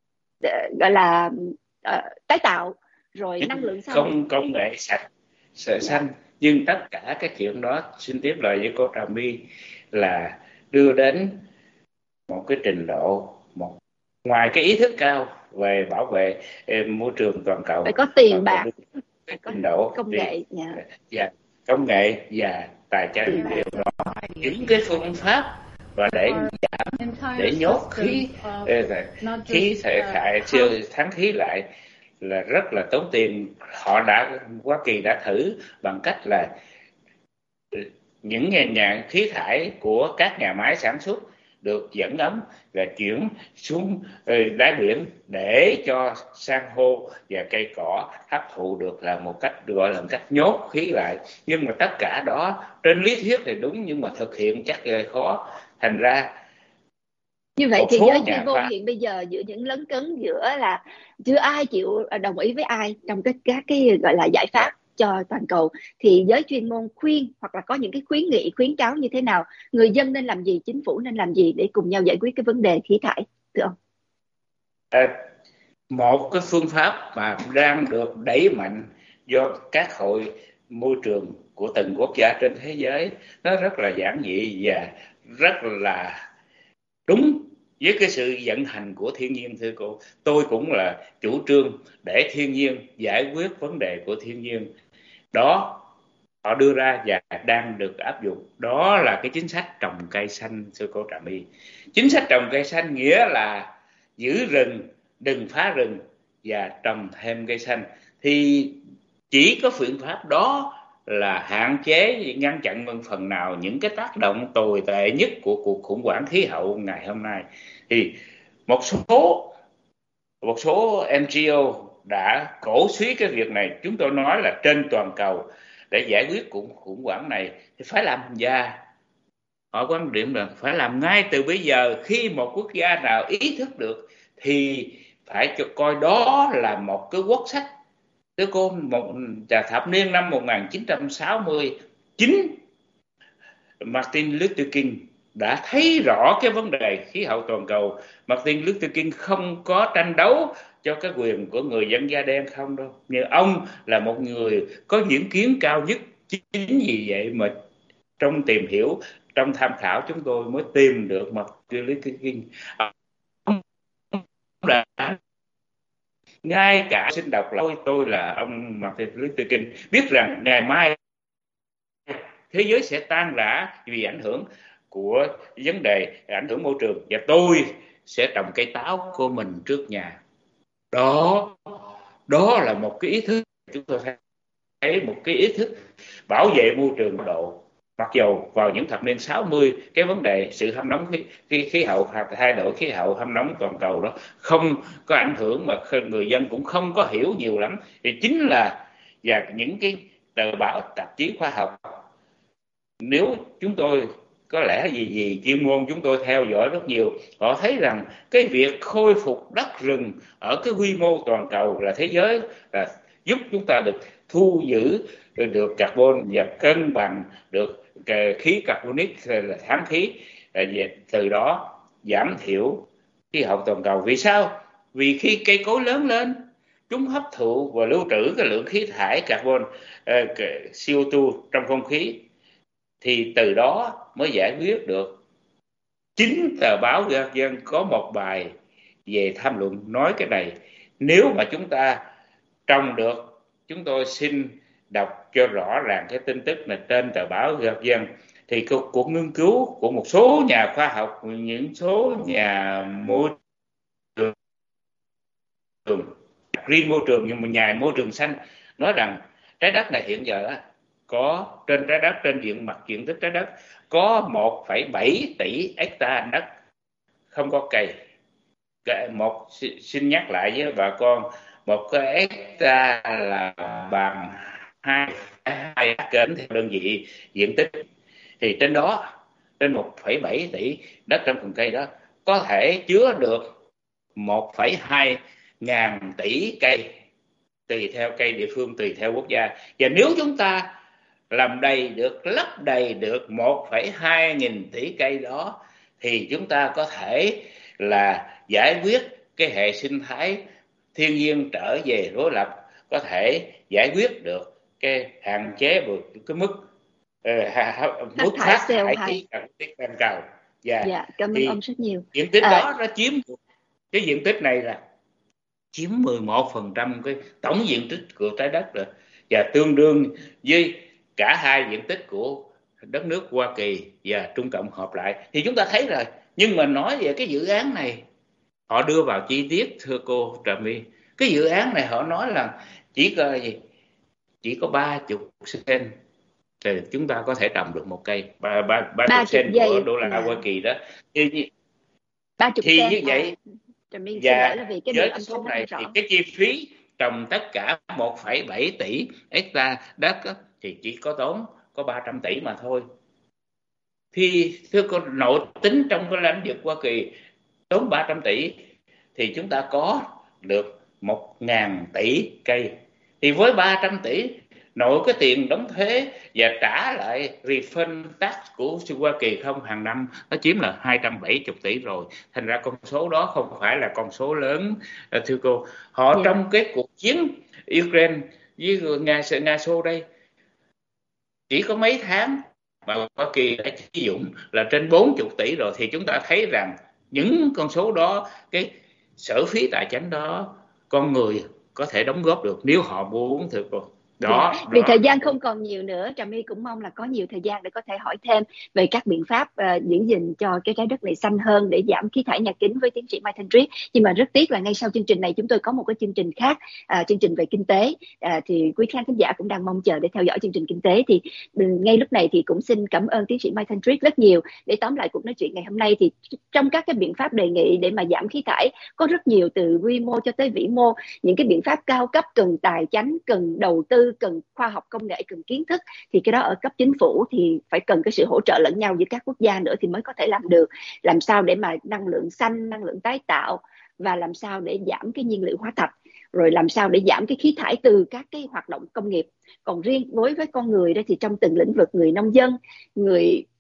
gọi là uh, tái tạo, rồi năng lượng xanh, không công nghệ sạch, sạch yeah. xanh. Nhưng tất cả các chuyện đó, xin tiếp lời với cô Trà My, là đưa đến một cái trình độ, một ngoài cái ý thức cao về bảo vệ môi trường toàn cầu, phải có tiền bạc, phải có trình độ công nghệ yeah. và công nghệ và tài chính. Điều đó, những cái phương pháp và để giảm, để nhốt khí khí thải tháng khí lại là rất là tốn tiền. Họ đã Hoa Kỳ đã thử bằng cách là những nhà, nhà khí thải của các nhà máy sản xuất được dẫn ấm và chuyển xuống đáy biển để cho san hô và cây cỏ hấp thụ được, là một cách gọi là một cách nhốt khí lại. Nhưng mà tất cả đó trên lý thuyết thì đúng, nhưng mà thực hiện chắc là khó. Thành ra như vậy thì giới chuyên môn hiện bây giờ giữa những lấn cấn giữa là chưa ai chịu đồng ý với ai trong cái các cái gọi là giải pháp cho toàn cầu, thì giới chuyên môn khuyên hoặc là có những cái khuyến nghị, khuyến cáo như thế nào, người dân nên làm gì, chính phủ nên làm gì để cùng nhau giải quyết cái vấn đề khí thải, thưa ông? À, một cái phương pháp mà đang được đẩy mạnh do các hội môi trường của từng quốc gia trên thế giới, nó rất là giản dị và rất là đúng với cái sự vận hành của thiên nhiên. Thưa cô, tôi cũng là chủ trương để thiên nhiên giải quyết vấn đề của thiên nhiên. Đó, họ đưa ra và đang được áp dụng. Đó là cái chính sách trồng cây xanh, thưa cô Trà My. Chính sách trồng cây xanh nghĩa là giữ rừng, đừng phá rừng và trồng thêm cây xanh. Thì chỉ có phương pháp đó là hạn chế, ngăn chặn một phần nào những cái tác động tồi tệ nhất của cuộc khủng hoảng khí hậu ngày hôm nay. Thì một số một số en giê ô đã cổ suý cái việc này. Chúng tôi nói là trên toàn cầu để giải quyết cuộc khủng hoảng này thì phải làm ra. Họ quan điểm là phải làm ngay từ bây giờ. Khi một quốc gia nào ý thức được thì phải cho coi đó là một cái quốc sách. Thưa cô, một thập niên năm một nghìn chín trăm sáu mươi, chính Martin Luther King đã thấy rõ cái vấn đề khí hậu toàn cầu. Martin Luther King không có tranh đấu cho cái quyền của người dân da đen không đâu, nhưng ông là một người có những kiến cao nhất. Chính vì vậy mà trong tìm hiểu, trong tham khảo, chúng tôi mới tìm được Martin Luther King. Ông đã ngay cả xin đọc là tôi là ông Martin Luther King biết rằng ngày mai thế giới sẽ tan rã vì ảnh hưởng của vấn đề ảnh hưởng môi trường, và tôi sẽ trồng cây táo của mình trước nhà. Đó, đó là một cái ý thức, chúng tôi thấy một cái ý thức bảo vệ môi trường độ. Mặc dù vào những thập niên sáu mươi, cái vấn đề sự hâm nóng khí, khí, khí hậu, thay đổi khí hậu hâm nóng toàn cầu đó không có ảnh hưởng, mà người dân cũng không có hiểu nhiều lắm. Thì chính là và những cái tờ báo, tạp chí khoa học, nếu chúng tôi có lẽ gì gì chuyên môn chúng tôi theo dõi rất nhiều, họ thấy rằng cái việc khôi phục đất rừng ở cái quy mô toàn cầu là thế giới là giúp chúng ta được thu giữ được carbon và cân bằng được khí carbonic là tháng khí, từ đó giảm thiểu khí hậu toàn cầu. Vì sao? Vì khi cây cối lớn lên, chúng hấp thụ và lưu trữ cái lượng khí thải carbon, xê o hai trong không khí, thì từ đó mới giải quyết được. Chính tờ báo Guardian có một bài về tham luận nói cái này. Nếu mà chúng ta trồng được, chúng tôi xin đọc cho rõ ràng cái tin tức này trên tờ báo Guardian, thì cuộc, cuộc nghiên cứu của một số nhà khoa học, những số nhà môi trường, riêng môi trường nhưng mà nhà môi trường xanh, nói rằng trái đất này hiện giờ có trên trái đất, trên diện mặt diện tích trái đất có một phẩy bảy tỷ hecta đất không có cây. Một xin nhắc lại với bà con, một cái hecta là bằng hai hai kênh theo đơn vị diện tích. Thì trên đó, trên một phẩy bảy tỷ đất trong vườn cây đó có thể chứa được một phẩy hai ngàn tỷ cây, tùy theo cây địa phương, tùy theo quốc gia. Và nếu chúng ta làm đầy được, lấp đầy được một phẩy hai nghìn tỷ cây đó, thì chúng ta có thể là giải quyết cái hệ sinh thái thiên nhiên trở về đối lập, có thể giải quyết được cái hạn chế cái mức uh, mức phát thải khí carbonic toàn cầu. Dạ, dạ, cảm ơn ông rất nhiều. Diện tích à, đó nó chiếm cái diện tích này là chiếm mười một phần trăm cái tổng diện tích của trái đất rồi, và tương đương với cả hai diện tích của đất nước Hoa Kỳ và Trung Cộng hợp lại. Thì chúng ta thấy rồi. Nhưng mà nói về cái dự án này, họ đưa vào chi tiết, thưa cô Trà My, cái dự án này họ nói là chỉ có gì chỉ có ba chục sen thì chúng ta có thể trồng được một cây, ba ba ba chục sen của đô la là... Hoa Kỳ đó. Thì, thì như vậy à, và là vì cái với cái số này thì cái chi phí trồng tất cả một phẩy bảy tỷ hecta đất thì chỉ có tốn có ba trăm tỷ mà thôi. Thì thưa cô, nội tính trong cái lãnh vực Hoa Kỳ tốn ba trăm tỷ thì chúng ta có được một ngàn tỷ cây. Thì với ba trăm tỷ, nội cái tiền đóng thuế và trả lại refund tax của Hoa Kỳ không hàng năm, nó chiếm là hai trăm bảy mươi tỷ rồi. Thành ra con số đó không phải là con số lớn, thưa cô. Họ yeah. Trong cái cuộc chiến Ukraine với Nga, Nga Xô đây, chỉ có mấy tháng mà Hoa Kỳ đã sử dụng là trên bốn mươi tỷ rồi. Thì chúng ta thấy rằng những con số đó, cái sở phí tài chính đó, con người có thể đóng góp được nếu họ muốn, thưa cô. Đó, dạ. Vì đó. Thời gian không còn nhiều nữa, Trà My cũng mong là có nhiều thời gian để có thể hỏi thêm về các biện pháp uh, giữ gìn cho cái trái đất này xanh hơn để giảm khí thải nhà kính với tiến sĩ Mai Thanh Triết. Nhưng mà rất tiếc là ngay sau chương trình này chúng tôi có một cái chương trình khác, uh, chương trình về kinh tế, uh, thì quý khán thính giả cũng đang mong chờ để theo dõi chương trình kinh tế. Thì uh, ngay lúc này thì cũng xin cảm ơn tiến sĩ Mai Thanh Triết rất nhiều. Để tóm lại cuộc nói chuyện ngày hôm nay thì trong các cái biện pháp đề nghị để mà giảm khí thải có rất nhiều, từ quy mô cho tới vĩ mô. Những cái biện pháp cao cấp cần tài chánh, cần đầu tư, cần khoa học công nghệ, cần kiến thức, thì cái đó ở cấp chính phủ thì phải cần cái sự hỗ trợ lẫn nhau giữa các quốc gia nữa thì mới có thể làm được. Làm sao để mà năng lượng xanh, năng lượng tái tạo, và làm sao để giảm cái nhiên liệu hóa thạch, rồi làm sao để giảm cái khí thải từ các cái hoạt động công nghiệp. Còn riêng đối với con người đó thì trong từng lĩnh vực, người nông dân, người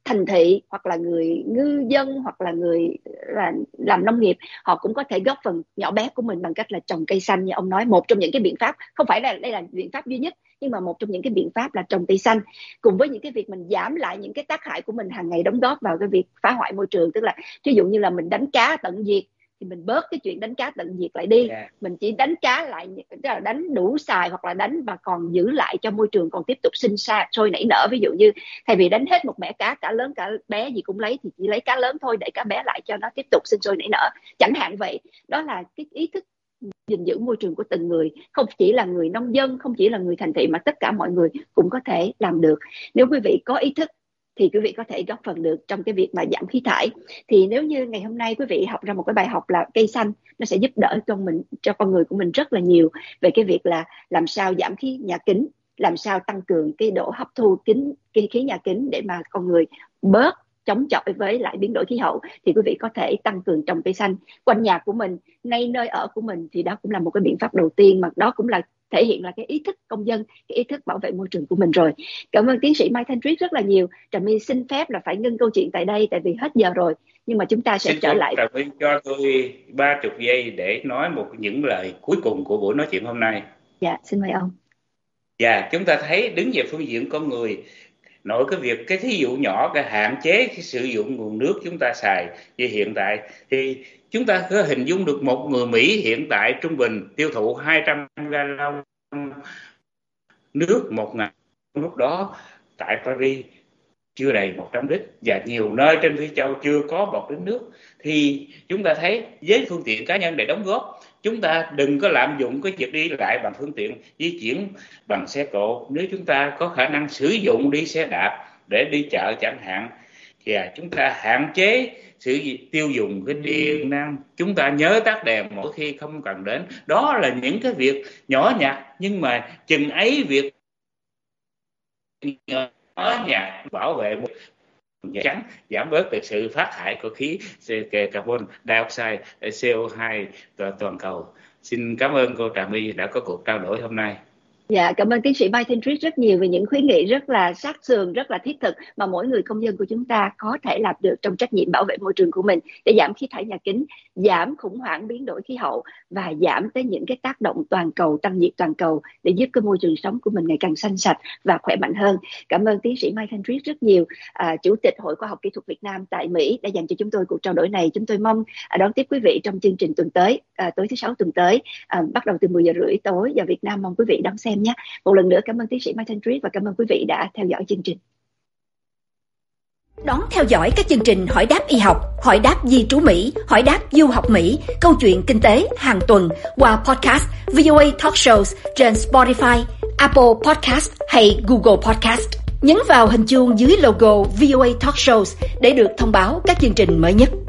thành thị hoặc là người ngư dân hoặc là người là làm nông nghiệp, họ cũng có thể góp phần nhỏ bé của mình bằng cách là trồng cây xanh như ông nói. Một trong những cái biện pháp, không phải là đây là biện pháp duy nhất, nhưng mà một trong những cái biện pháp là trồng cây xanh, cùng với những cái việc mình giảm lại những cái tác hại của mình hàng ngày đóng góp vào cái việc phá hoại môi trường. Tức là ví dụ như là mình đánh cá tận diệt thì mình bớt cái chuyện đánh cá tận diệt lại đi, yeah. Mình chỉ đánh cá lại, tức là đánh đủ xài hoặc là đánh và còn giữ lại cho môi trường còn tiếp tục sinh ra sôi nảy nở. Ví dụ như thay vì đánh hết một mẻ cá, cả lớn cả bé gì cũng lấy, thì chỉ lấy cá lớn thôi, để cá bé lại cho nó tiếp tục sinh sôi nảy nở, chẳng hạn vậy. Đó là cái ý thức gìn giữ môi trường của từng người, không chỉ là người nông dân, không chỉ là người thành thị, mà tất cả mọi người cũng có thể làm được. Nếu quý vị có ý thức thì quý vị có thể góp phần được trong cái việc mà giảm khí thải. Thì nếu như ngày hôm nay quý vị học ra một cái bài học là cây xanh, nó sẽ giúp đỡ cho mình, cho con người của mình rất là nhiều về cái việc là làm sao giảm khí nhà kính, làm sao tăng cường cái độ hấp thu kính, cái khí nhà kính để mà con người bớt chống chọi với lại biến đổi khí hậu. Thì quý vị có thể tăng cường trồng cây xanh quanh nhà của mình, ngay nơi ở của mình. Thì đó cũng là một cái biện pháp đầu tiên, mà đó cũng là thể hiện là cái ý thức công dân, cái ý thức bảo vệ môi trường của mình rồi. Cảm ơn tiến sĩ Mai Thanh Triết rất là nhiều. Trà My xin phép là phải ngưng câu chuyện tại đây, tại vì hết giờ rồi, nhưng mà chúng ta sẽ xin trở lại. Trà My cho tôi ba chục giây để nói một những lời cuối cùng của buổi nói chuyện hôm nay. Dạ, xin mời ông. Dạ, chúng ta thấy đứng về phương diện con người, nội cái việc cái thí dụ nhỏ, cái hạn chế cái sử dụng nguồn nước chúng ta xài như hiện tại, thì chúng ta có hình dung được một người Mỹ hiện tại trung bình tiêu thụ hai trăm gallon nước một ngày. Lúc đó tại Paris chưa đầy một trăm lít, và nhiều nơi trên Phi Châu chưa có một lít nước. Thì chúng ta thấy với phương tiện cá nhân để đóng góp, chúng ta đừng có lạm dụng cái việc đi lại bằng phương tiện di chuyển bằng xe cộ. Nếu chúng ta có khả năng sử dụng đi xe đạp để đi chợ chẳng hạn, thì chúng ta hạn chế sự tiêu dùng cái điện năng. Chúng ta nhớ tắt đèn mỗi khi không cần đến. Đó là những cái việc nhỏ nhặt, nhưng mà chừng ấy việc nhỏ nhặt bảo vệ môi trường trắng, giảm bớt được sự phát thải của khí carbon dioxide, xê o hai toàn cầu. Xin cảm ơn cô Trà My đã có cuộc trao đổi hôm nay. Dạ, cảm ơn tiến sĩ Mai Thanh Triết rất nhiều về những khuyến nghị rất là sát sườn, rất là thiết thực mà mỗi người công dân của chúng ta có thể làm được trong trách nhiệm bảo vệ môi trường của mình, để giảm khí thải nhà kính, giảm khủng hoảng biến đổi khí hậu và giảm tới những cái tác động toàn cầu, tăng nhiệt toàn cầu, để giúp cái môi trường sống của mình ngày càng xanh sạch và khỏe mạnh hơn. Cảm ơn tiến sĩ Mai Thanh Triết rất nhiều, à, Chủ tịch Hội Khoa học Kỹ thuật Việt Nam tại Mỹ, đã dành cho chúng tôi cuộc trao đổi này. Chúng tôi mong à, đón tiếp quý vị trong chương trình tuần tới, à, tối thứ sáu tuần tới, à, bắt đầu từ mười giờ rưỡi tối giờ Việt Nam. Mong quý vị đón xem nhé. Một lần nữa cảm ơn tiến sĩ Mai Thanh Triết và cảm ơn quý vị đã theo dõi chương trình. Đón theo dõi các chương trình Hỏi đáp y học, Hỏi đáp di trú Mỹ, Hỏi đáp du học Mỹ, Câu chuyện kinh tế hàng tuần qua podcast vê o a Talk Shows trên Spotify, Apple Podcast hay Google Podcast. Nhấn vào hình chuông dưới logo vê o a Talk Shows để được thông báo các chương trình mới nhất.